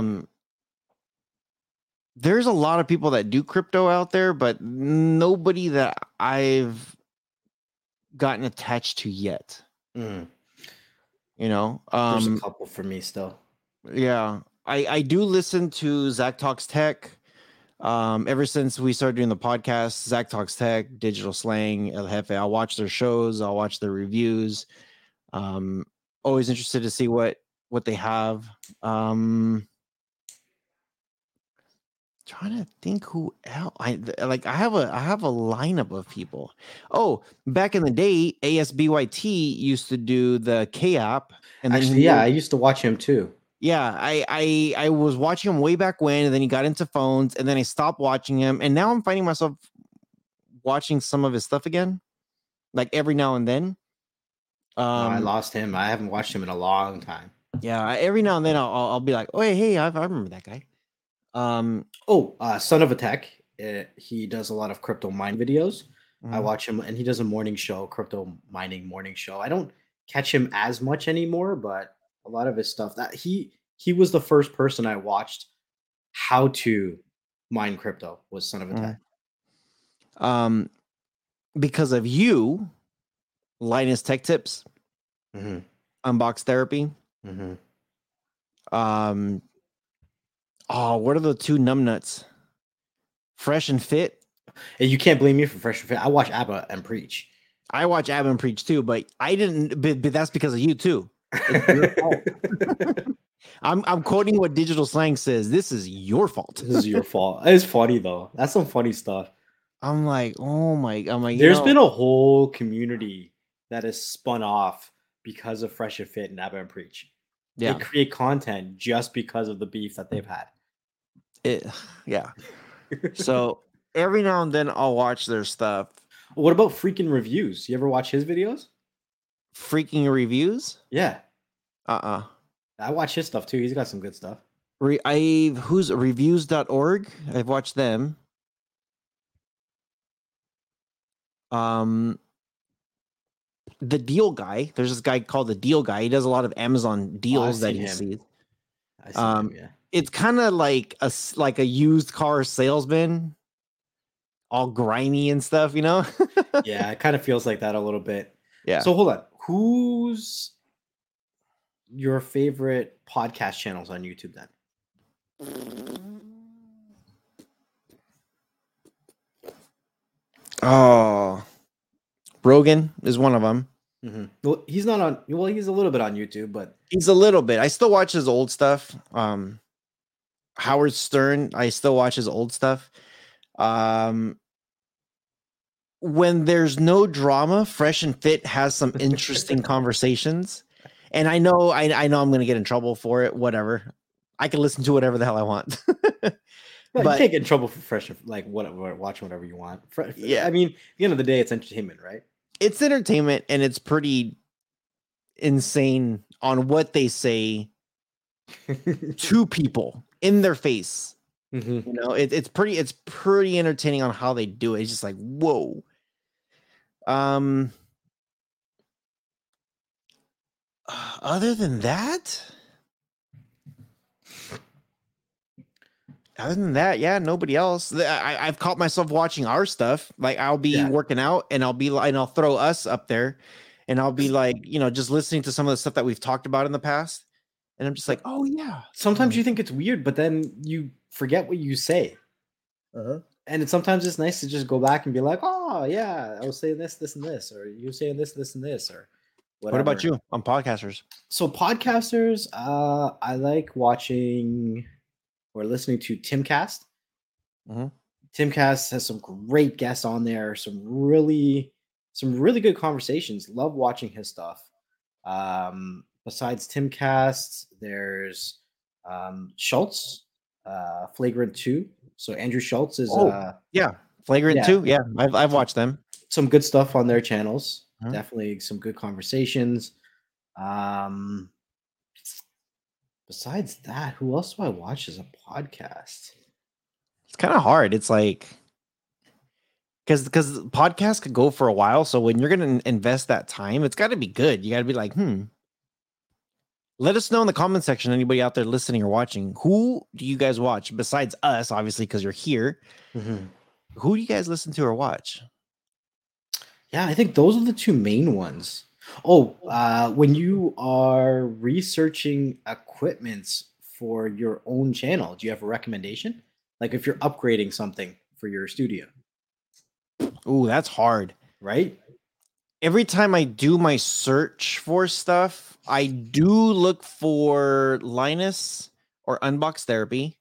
There's a lot of people that do crypto out there, but nobody that I've gotten attached to yet. You know, there's a couple for me still. Yeah, I do listen to Zach Talks Tech. Ever since we started doing the podcast, Zach Talks Tech, Digital Slang, El Jefe, I'll watch their shows, I'll watch their reviews. Always interested to see what they have. Trying to think who else. I have a lineup of people. Oh, back in the day, ASBYT used to do the K app, and then I used to watch him too. Yeah, I was watching him way back when, and then he got into phones, and then I stopped watching him, and now I'm finding myself watching some of his stuff again, like every now and then. I lost him. I haven't watched him in a long time. Yeah, every now and then I'll be like, oh hey, I remember that guy. Son of a Tech. He does a lot of crypto mine videos. I watch him, and he does a morning show, crypto mining morning show. I don't catch him as much anymore, but a lot of his stuff that he was the first person I watched how to mine crypto was Son of a Tech. Because of you, Linus Tech Tips, Unbox Therapy. What are the two numbnuts? Fresh and Fit. And you can't blame me for Fresh and Fit. I watch ABBA and Preach. I watch ABBA and Preach too, but I didn't. But that's because of you too. I'm quoting what Digital Slang says. This is your fault. This is your fault. It's funny though. That's some funny stuff. I'm like, oh my. There's been a whole community that has spun off because of Fresh and Fit and ABBA and Preach. Yeah. They create content just because of the beef that they've had. Yeah. So every now and then I'll watch their stuff. What about Freaking Reviews? You ever watch his videos? Freaking Reviews? Yeah. I watch his stuff too. He's got some good stuff. Who's reviews.org? I've watched them. the deal guy. There's this guy called the deal guy. He does a lot of Amazon deals that he sees. I see him. Yeah, it's kind of like a used car salesman, all grimy and stuff, you know? yeah, it kind of feels like that a little bit. Yeah. So hold on, who's your favorite podcast channels on YouTube then? Oh, Rogan is one of them. Mm-hmm. Well, he's not on. Well, he's a little bit on YouTube, but he's a little bit. I still watch his old stuff. Howard Stern, I still watch his old stuff. When there's no drama, Fresh and Fit has some interesting conversations. And I know I'm going to get in trouble for it. Whatever, I can listen to whatever the hell I want. But you can't get in trouble for Fresh, like whatever, watch whatever you want. Yeah, I mean, at the end of the day, it's entertainment, right? It's entertainment, and it's pretty insane on what they say to people in their face. Mm-hmm. You know, it's pretty entertaining on how they do it. It's just like, whoa. Other than that, yeah, nobody else. I've caught myself watching our stuff. Like I'll be working out and I'll throw us up there and I'll be like, you know, just listening to some of the stuff that we've talked about in the past. And I'm just like, oh yeah. Sometimes you think it's weird, but then you forget what you say. Uh-huh. And sometimes it's nice to just go back and be like, oh yeah, I was saying this, this, and this, or you're saying this, this, and this, or whatever. What about you on podcasters? So podcasters, I like watching or listening to Timcast. Mm-hmm. Timcast has some great guests on there, some really good conversations. Love watching his stuff. Besides Timcast, there's Schultz, Flagrant 2. So Andrew Schultz is Flagrant 2. Yeah, I've watched them. Some good stuff on their channels. Mm-hmm. Definitely some good conversations. Besides that, who else do I watch as a podcast? It's kind of hard. It's like because podcasts could go for a while. So when you're going to invest that time, it's got to be good. You got to be like, Let us know in the comment section, anybody out there listening or watching, who do you guys watch besides us, obviously, because you're here. Mm-hmm. Who do you guys listen to or watch? Yeah, I think those are the two main ones. Oh, when you are researching equipments for your own channel, do you have a recommendation? Like if you're upgrading something for your studio. Ooh, that's hard. Right? Every time I do my search for stuff, I do look for Linus or Unbox Therapy.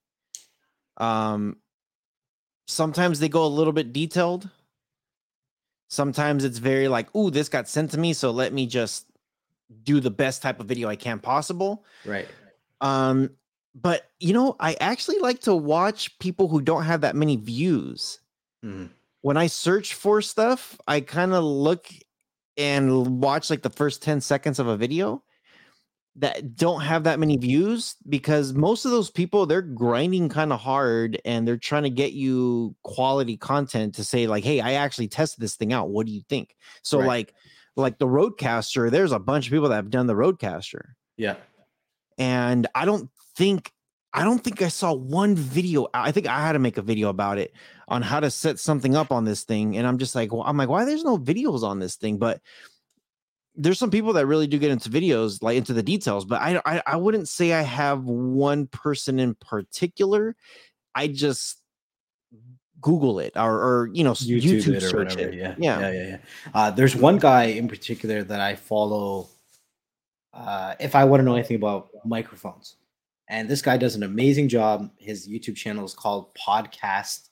Sometimes they go a little bit detailed. Sometimes it's very like, ooh, this got sent to me, so let me just do the best type of video I can possible. Right. But you know, I actually like to watch people who don't have that many views. Mm-hmm. When I search for stuff, I kind of look and watch like the first 10 seconds of a video that don't have that many views, because most of those people, they're grinding kind of hard and they're trying to get you quality content to say like, hey, I actually tested this thing out. What do you think? So like the Rodecaster, there's a bunch of people that have done the Rodecaster. Yeah. And I don't think I saw one video. I think I had to make a video about it on how to set something up on this thing. And I'm just like, well, why there's no videos on this thing? But there's some people that really do get into videos, like into the details, but I wouldn't say I have one person in particular. I just Google it or you know, YouTube it or search whatever. it. Yeah. There's one guy in particular that I follow if I want to know anything about microphones. And this guy does an amazing job. His YouTube channel is called Podcastage.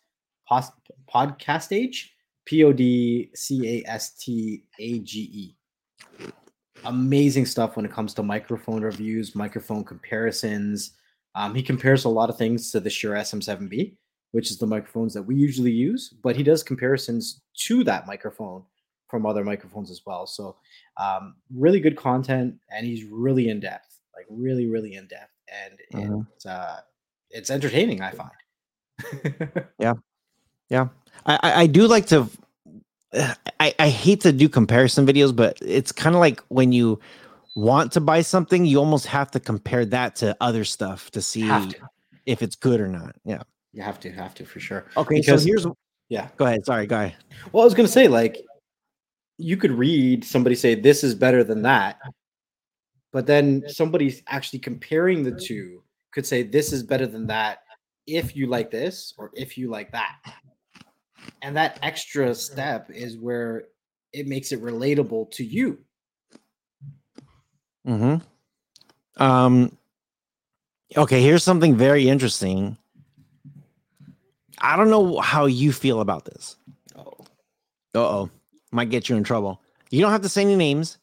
Podcastage. Amazing stuff when it comes to microphone reviews, microphone comparisons. He compares a lot of things to the Shure SM7B, which is the microphones that we usually use, but he does comparisons to that microphone from other microphones as well. So really good content, and he's really in depth, like really, really in depth. And it's entertaining, I find. Yeah. I do like to I hate to do comparison videos, but it's kind of like when you want to buy something, you almost have to compare that to other stuff to see if it's good or not. Yeah. You have to for sure. Okay, Because so here's yeah. Go ahead. Sorry, go ahead. Well, I was gonna say, like, you could read somebody say this is better than that, but then somebody actually comparing the two could say this is better than that if you like this or if you like that. And that extra step is where it makes it relatable to you. Okay, here's something very interesting. I don't know how you feel about this. Uh-oh. Might get you in trouble. You don't have to say any names.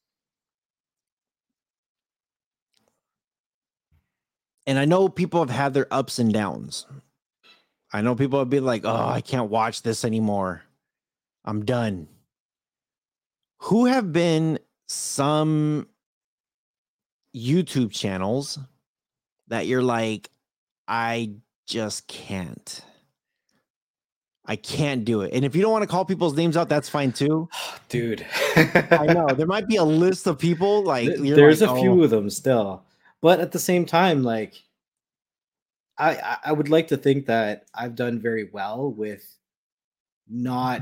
And I know people have had their ups and downs. I know people have been like, oh, I can't watch this anymore. I'm done. Who have been some YouTube channels that you're like, I just can't. I can't do it. And if you don't want to call people's names out, that's fine too. Dude. I know. There might be a list of people like there's a few of them still. But at the same time, like I would like to think that I've done very well with not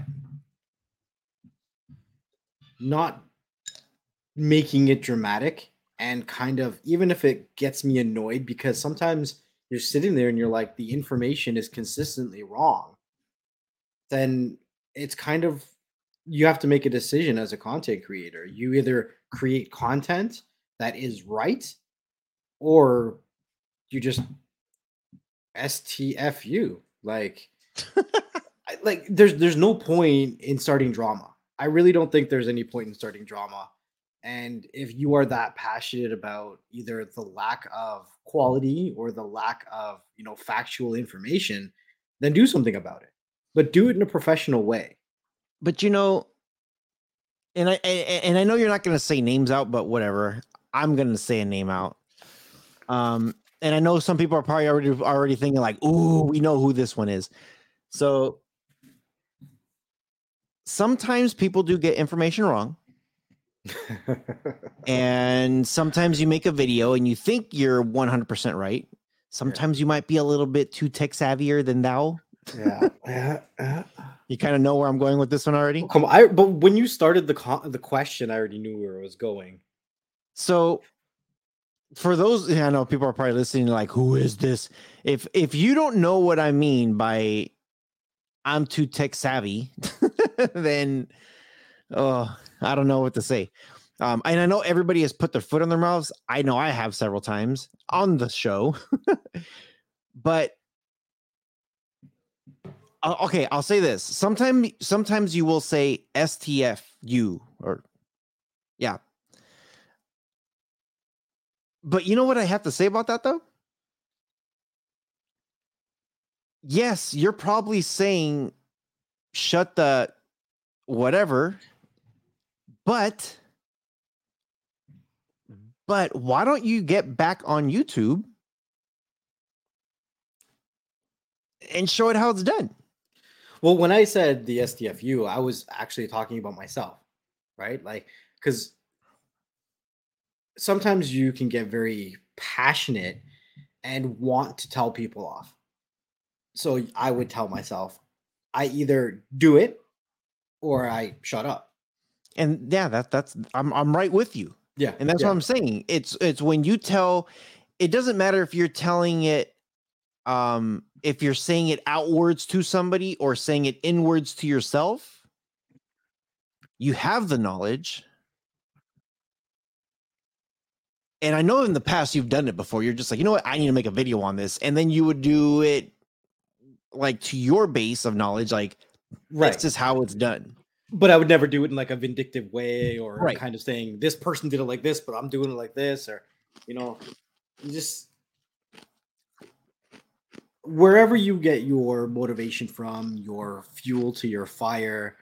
making it dramatic, and kind of, even if it gets me annoyed, because sometimes you're sitting there and you're like the information is consistently wrong, then it's kind of, you have to make a decision as a content creator. You either create content that is right, or you just STFU. Like, like there's no point in starting drama. I really don't think there's any point in starting drama. And if you are that passionate about either the lack of quality or the lack of, factual information, then do something about it. But do it in a professional way. But and I know you're not going to say names out, but whatever. I'm going to say a name out. And I know some people are probably already thinking like, "Ooh, we know who this one is." So sometimes people do get information wrong. And sometimes you make a video and you think you're 100% right. Sometimes you might be a little bit too tech savvier than thou. Yeah. You kind of know where I'm going with this one already. Come on, but when you started the question, I already knew where it was going. So for those, I know people are probably listening like, who is this? If you don't know what I mean by I'm too tech savvy, then I don't know what to say. And I know everybody has put their foot on their mouths. I know I have several times on the show. But okay, I'll say this. Sometimes you will say STFU or yeah. But you know what I have to say about that though? Yes, you're probably saying shut the whatever, but why don't you get back on YouTube and show it how it's done? Well, when I said the STFU, I was actually talking about myself, right? Like, because sometimes you can get very passionate and want to tell people off. So I would tell myself, I either do it or I shut up. And yeah, that's I'm right with you. Yeah. And that's what I'm saying. It's when you tell, it doesn't matter if you're telling it, if you're saying it outwards to somebody or saying it inwards to yourself, you have the knowledge. And I know in the past you've done it before. You're just like, you know what? I need to make a video on this. And then you would do it like to your base of knowledge, like, right, this is how it's done. But I would never do it in like a vindictive way, or kind of saying this person did it like this, but I'm doing it like this, or, you just wherever you get your motivation from, your fuel to your fire,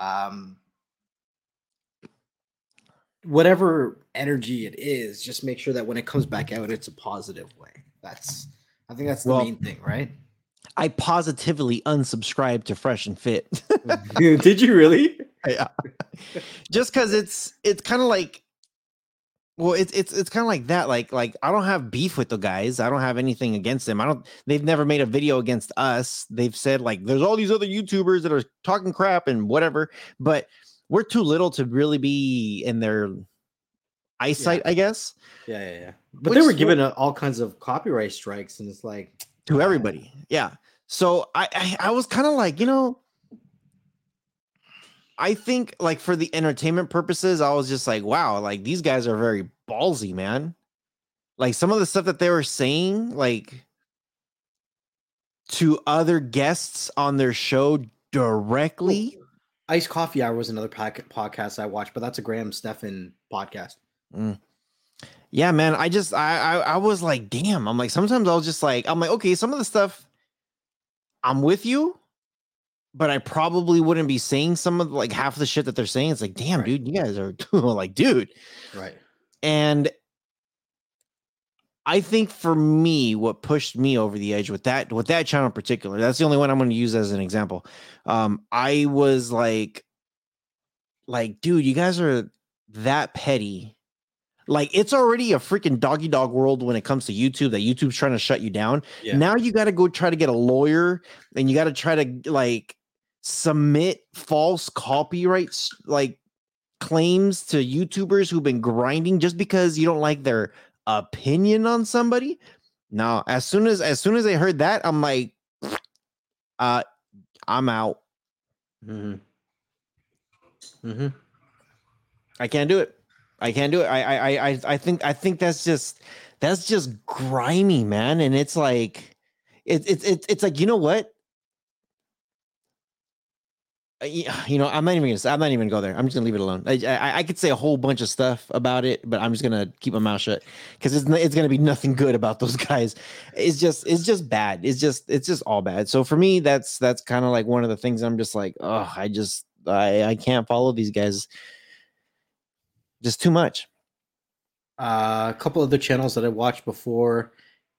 whatever energy it is, just make sure that when it comes back out, it's a positive way. I think that's the main thing, right? I positively unsubscribed to Fresh and Fit. Did you really? Yeah. Just because it's kind of like, well, it's kind of like that. Like I don't have beef with the guys. I don't have anything against them. I don't. They've never made a video against us. They've said like there's all these other YouTubers that are talking crap and whatever, but we're too little to really be in their eyesight, I guess. Yeah. But they were given all kinds of copyright strikes, and it's like to everybody. Yeah. So I was kind of like, I think like for the entertainment purposes, I was just like, wow, like these guys are very ballsy, man. Like some of the stuff that they were saying, like to other guests on their show directly. Iced Coffee Hour was another podcast I watched, but that's a Graham Stephan podcast. Yeah, man. I was like, damn. I'm like, sometimes I was just like, I'm like, okay, some of the stuff I'm with you, but I probably wouldn't be saying some of like half of the shit that they're saying. It's like, damn, dude, you guys are like, dude. Right. And I think for me, what pushed me over the edge with that channel in particular, that's the only one I'm going to use as an example. I was like, dude, you guys are that petty. Like it's already a freaking doggy dog world when it comes to YouTube that YouTube's trying to shut you down. Yeah. Now you got to go try to get a lawyer and you got to try to like submit false copyrights like claims to YouTubers who've been grinding just because you don't like their opinion on somebody. No, as soon as I heard that, I'm like, I'm out. I can't do it. I think that's just grimy, man. And it's like, it's like, you know what? I'm not even gonna go there. I'm just gonna leave it alone. I could say a whole bunch of stuff about it, but I'm just gonna keep my mouth shut because it's gonna be nothing good about those guys. It's just bad. It's just all bad. So for me, that's kind of like one of the things I'm just like, oh, I can't follow these guys. Just too much. A couple other channels that I watched before,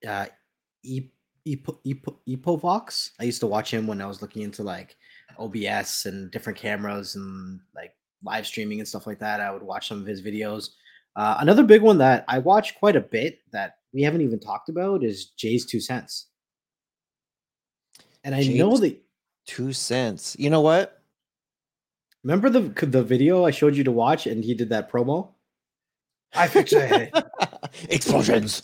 Epovox. I used to watch him when I was looking into like OBS and different cameras and like live streaming and stuff like that. I would watch some of his videos. Another big one that I watch quite a bit that we haven't even talked about is Jay's 2 cents. And I know that 2 cents. You know what? Remember the video I showed you to watch and he did that promo? I fix it. Explosions.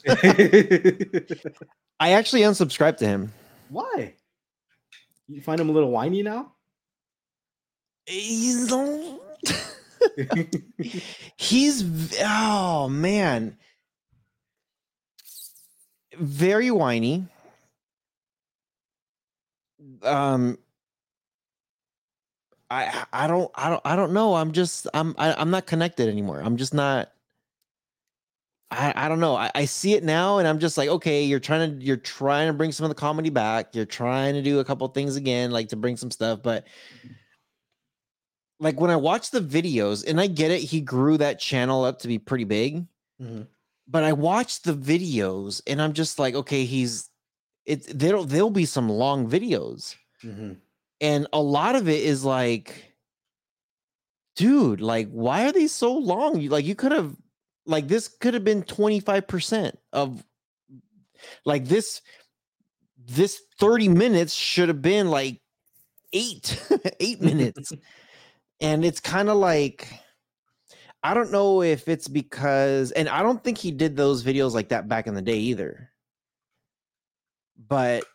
I actually unsubscribed to him. Why? You find him a little whiny now? He's oh man. Very whiny. I don't know. I'm not connected anymore. I'm just not. I don't know. I see it now and I'm just like, okay, you're trying to bring some of the comedy back. You're trying to do a couple things again, like to bring some stuff. But like when I watch the videos, and I get it, he grew that channel up to be pretty big. Mm-hmm. But I watch the videos and I'm just like, okay, there'll be some long videos. Mm-hmm. And a lot of it is like, dude, like, why are these so long? You could have, like, this could have been 25% of, like, this 30 minutes should have been like 8 minutes. And it's kind of like, I don't know if it's because, and I don't think he did those videos like that back in the day either. But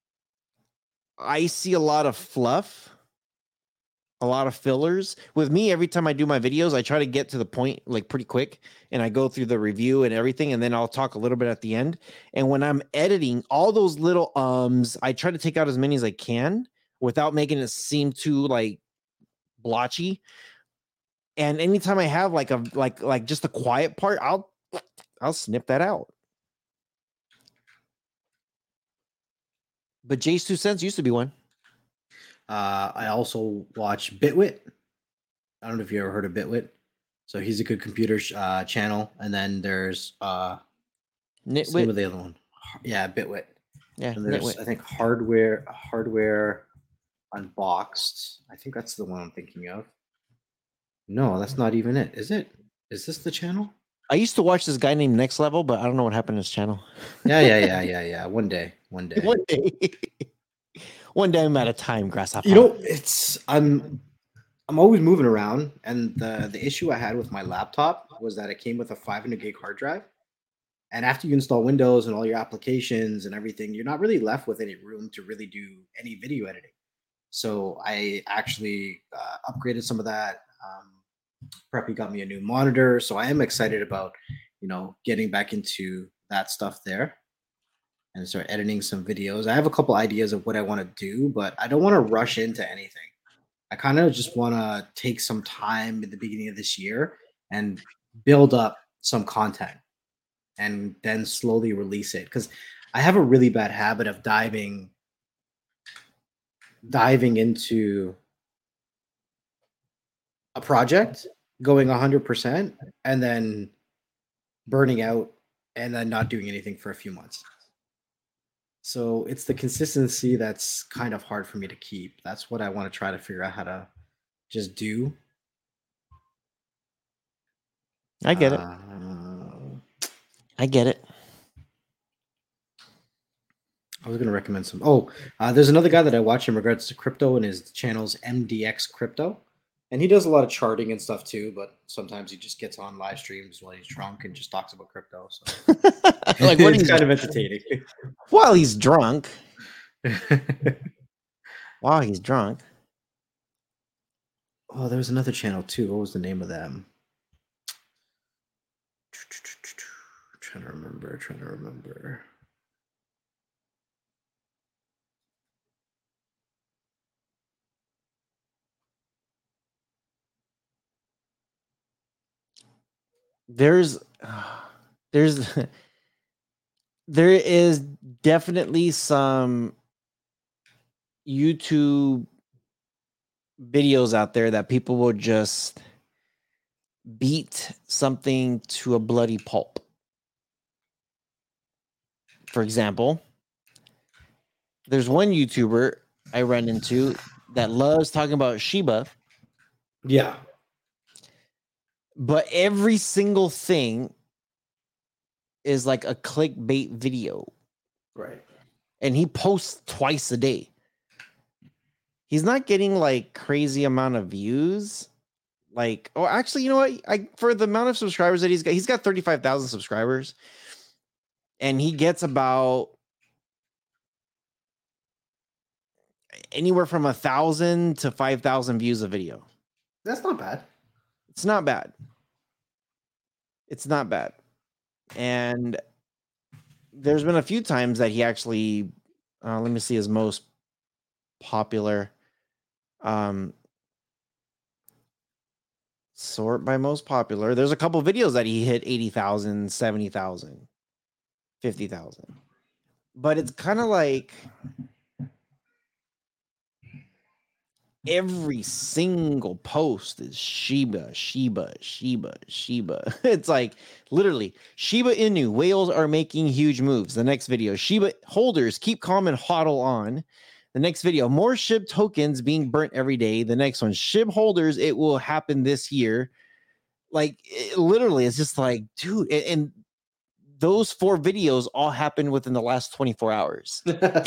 I see a lot of fluff, a lot of fillers. With me, every time I do my videos, I try to get to the point like pretty quick, and I go through the review and everything, and then I'll talk a little bit at the end. And when I'm editing, all those little I try to take out as many as I can without making it seem too like blotchy. And anytime I have like just a quiet part, I'll snip that out. But Jay's 2 cents used to be one. I also watch Bitwit. I don't know if you ever heard of Bitwit. So he's a good computer channel. And then there's Nitwit. Some of the other one. Yeah, Bitwit. Yeah, and there's Nitwit. I think hardware Unboxed. I think that's the one I'm thinking of. No, that's not even it. Is it? Is this the channel? I used to watch this guy named Next Level, but I don't know what happened to his channel. Yeah. One day. One day, one day I'm out of time, Grasshopper. You know, I'm always moving around, and the issue I had with my laptop was that it came with a 500 gig hard drive. And after you install Windows and all your applications and everything, you're not really left with any room to really do any video editing. So I actually upgraded some of that. Preppy got me a new monitor, so I am excited about getting back into that stuff there and start editing some videos. I have a couple ideas of what I want to do, but I don't want to rush into anything. I kind of just want to take some time at the beginning of this year and build up some content and then slowly release it, because I have a really bad habit of diving into a project, going 100%, and then burning out and then not doing anything for a few months. So it's the consistency that's kind of hard for me to keep. That's what I want to try to figure out how to just do. I get it. I get it. I was going to recommend some. Oh, there's another guy that I watch in regards to crypto, and his channel's MDX Crypto. And he does a lot of charting and stuff too, but sometimes he just gets on live streams while he's drunk and just talks about crypto. So like what it's kind of entertaining. While he's drunk. While he's drunk. Oh, there was another channel too. What was the name of them? Trying to remember. There is definitely some YouTube videos out there that people will just beat something to a bloody pulp. For example, there's one YouTuber I run into that loves talking about Shiba. Yeah. But every single thing is like a clickbait video. Right. And he posts twice a day. He's not getting like crazy amount of views. Like, oh, actually, you know what? For the amount of subscribers that he's got 35,000 subscribers. And he gets about anywhere from 1,000 to 5,000 views a video. That's not bad. It's not bad. It's not bad. And there's been a few times that he actually, let me see his most popular. Sort by most popular. There's a couple videos that he hit 80,000, 70,000, 50,000. But it's kind of like every single post is Shiba. It's like literally Shiba Inu, whales are making huge moves. The next video, Shiba holders keep calm and hodl on. The next video, more SHIB tokens being burnt every day. The next one, SHIB holders, it will happen this year. Like literally, it's just like, dude, and those 4 videos all happened within the last 24 hours.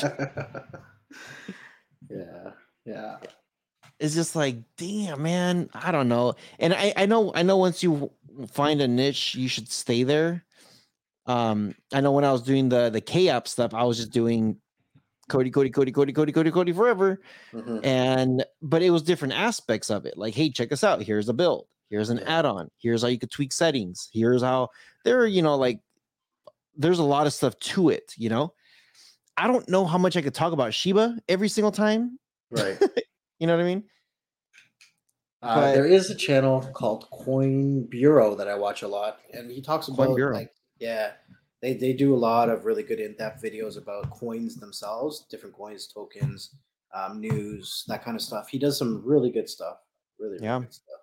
Yeah. It's just like, damn, man, I don't know. And I know once you find a niche, you should stay there. I know when I was doing the K-App stuff, I was just doing Cody forever. Mm-hmm. But it was different aspects of it. Like, hey, check us out. Here's a build. Here's an add-on. Here's how you could tweak settings. Here's how there's a lot of stuff to it, I don't know how much I could talk about Shiba every single time. Right. You know what I mean? There is a channel called Coin Bureau that I watch a lot, and he talks about they do a lot of really good in-depth videos about coins themselves, different coins, tokens, news, that kind of stuff. He does some really good stuff. Really good stuff.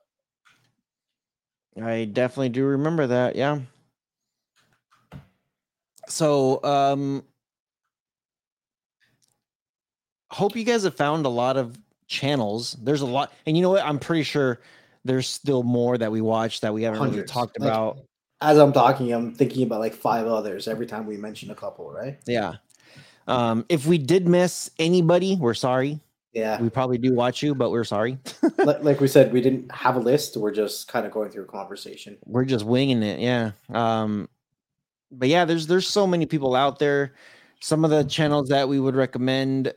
I definitely do remember that. Yeah. So, hope you guys have found a lot of channels. There's a lot, and you know what? I'm pretty sure there's still more that we watch that we haven't really Hundreds. talked Like about. as I'm talking, I'm thinking about like 5 others every time we mention a couple, right? Yeah. If we did miss anybody, we're sorry. Yeah. We probably do watch you, but we're sorry. Like we said, we didn't have a list. We're just kind of going through a conversation. We're just winging it. Yeah. But yeah, there's so many people out there. Some of the channels that we would recommend,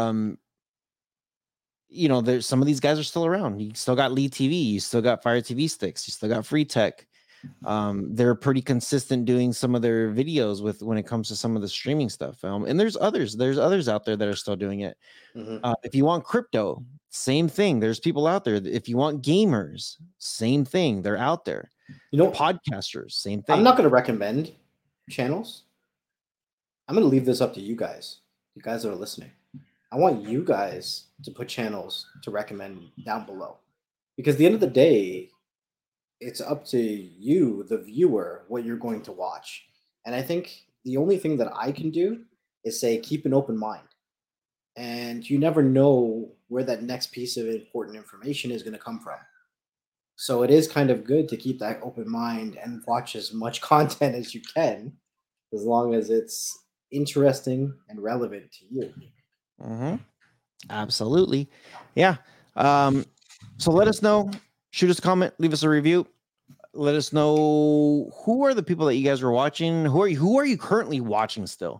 you know, there's some of these guys are still around. You still got Lee TV, you still got Fire TV Sticks, you still got Free Tech. They're pretty consistent doing some of their videos with when it comes to some of the streaming stuff. And there's others out there that are still doing it. If you want crypto, same thing. There's people out there. If you want gamers, same thing. They're out there. You know, podcasters, same thing. I'm not going to recommend channels. I'm going to leave this up to you guys that are listening. I want you guys to put channels to recommend down below, because at the end of the day, it's up to you, the viewer, what you're going to watch. And I think the only thing that I can do is say, keep an open mind. And you never know where that next piece of important information is going to come from. So it is kind of good to keep that open mind and watch as much content as you can, as long as it's interesting and relevant to you. Absolutely. Yeah. So let us know. Shoot us a comment. Leave us a review. Let us know who are the people that you guys are watching. Who are you currently watching still?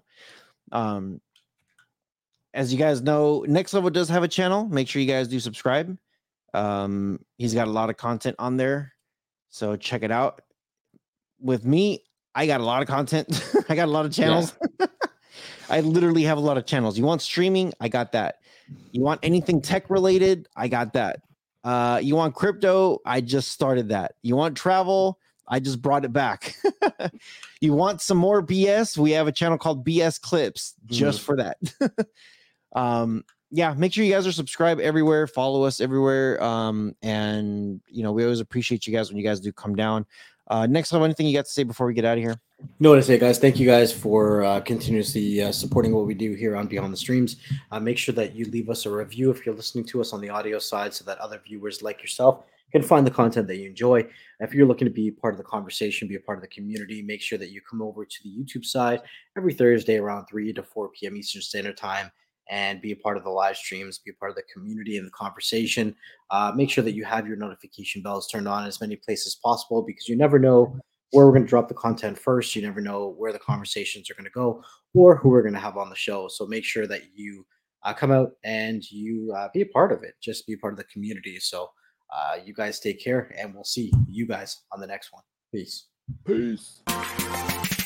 As you guys know, Next Level does have a channel. Make sure you guys do subscribe. He's got a lot of content on there, so check it out. With me, I got a lot of content. I got a lot of channels. Yeah. I literally have a lot of channels. You want streaming? I got that. You want anything tech related? I got that. You want crypto? I just started that. You want travel? I just brought it back. You want some more BS? We have a channel called BS Clips just for that. Yeah, make sure you guys are subscribed everywhere, follow us everywhere. And you know, we always appreciate you guys when you guys do come down. Next Level, anything you got to say before we get out of here? No to say, guys. Thank you guys for continuously supporting what we do here on Beyond the Streams. Make sure that you leave us a review if you're listening to us on the audio side, so that other viewers like yourself can find the content that you enjoy. If you're looking to be part of the conversation, be a part of the community, make sure that you come over to the YouTube side every Thursday around 3 to 4 p.m. Eastern Standard Time and be a part of the live streams, be a part of the community and the conversation. Make sure that you have your notification bells turned on in as many places as possible, because you never know where we're going to drop the content first. You never know where the conversations are going to go or who we're going to have on the show. So make sure that you come out and you be a part of it. Just be a part of the community. So you guys take care, and we'll see you guys on the next one. Peace. Peace.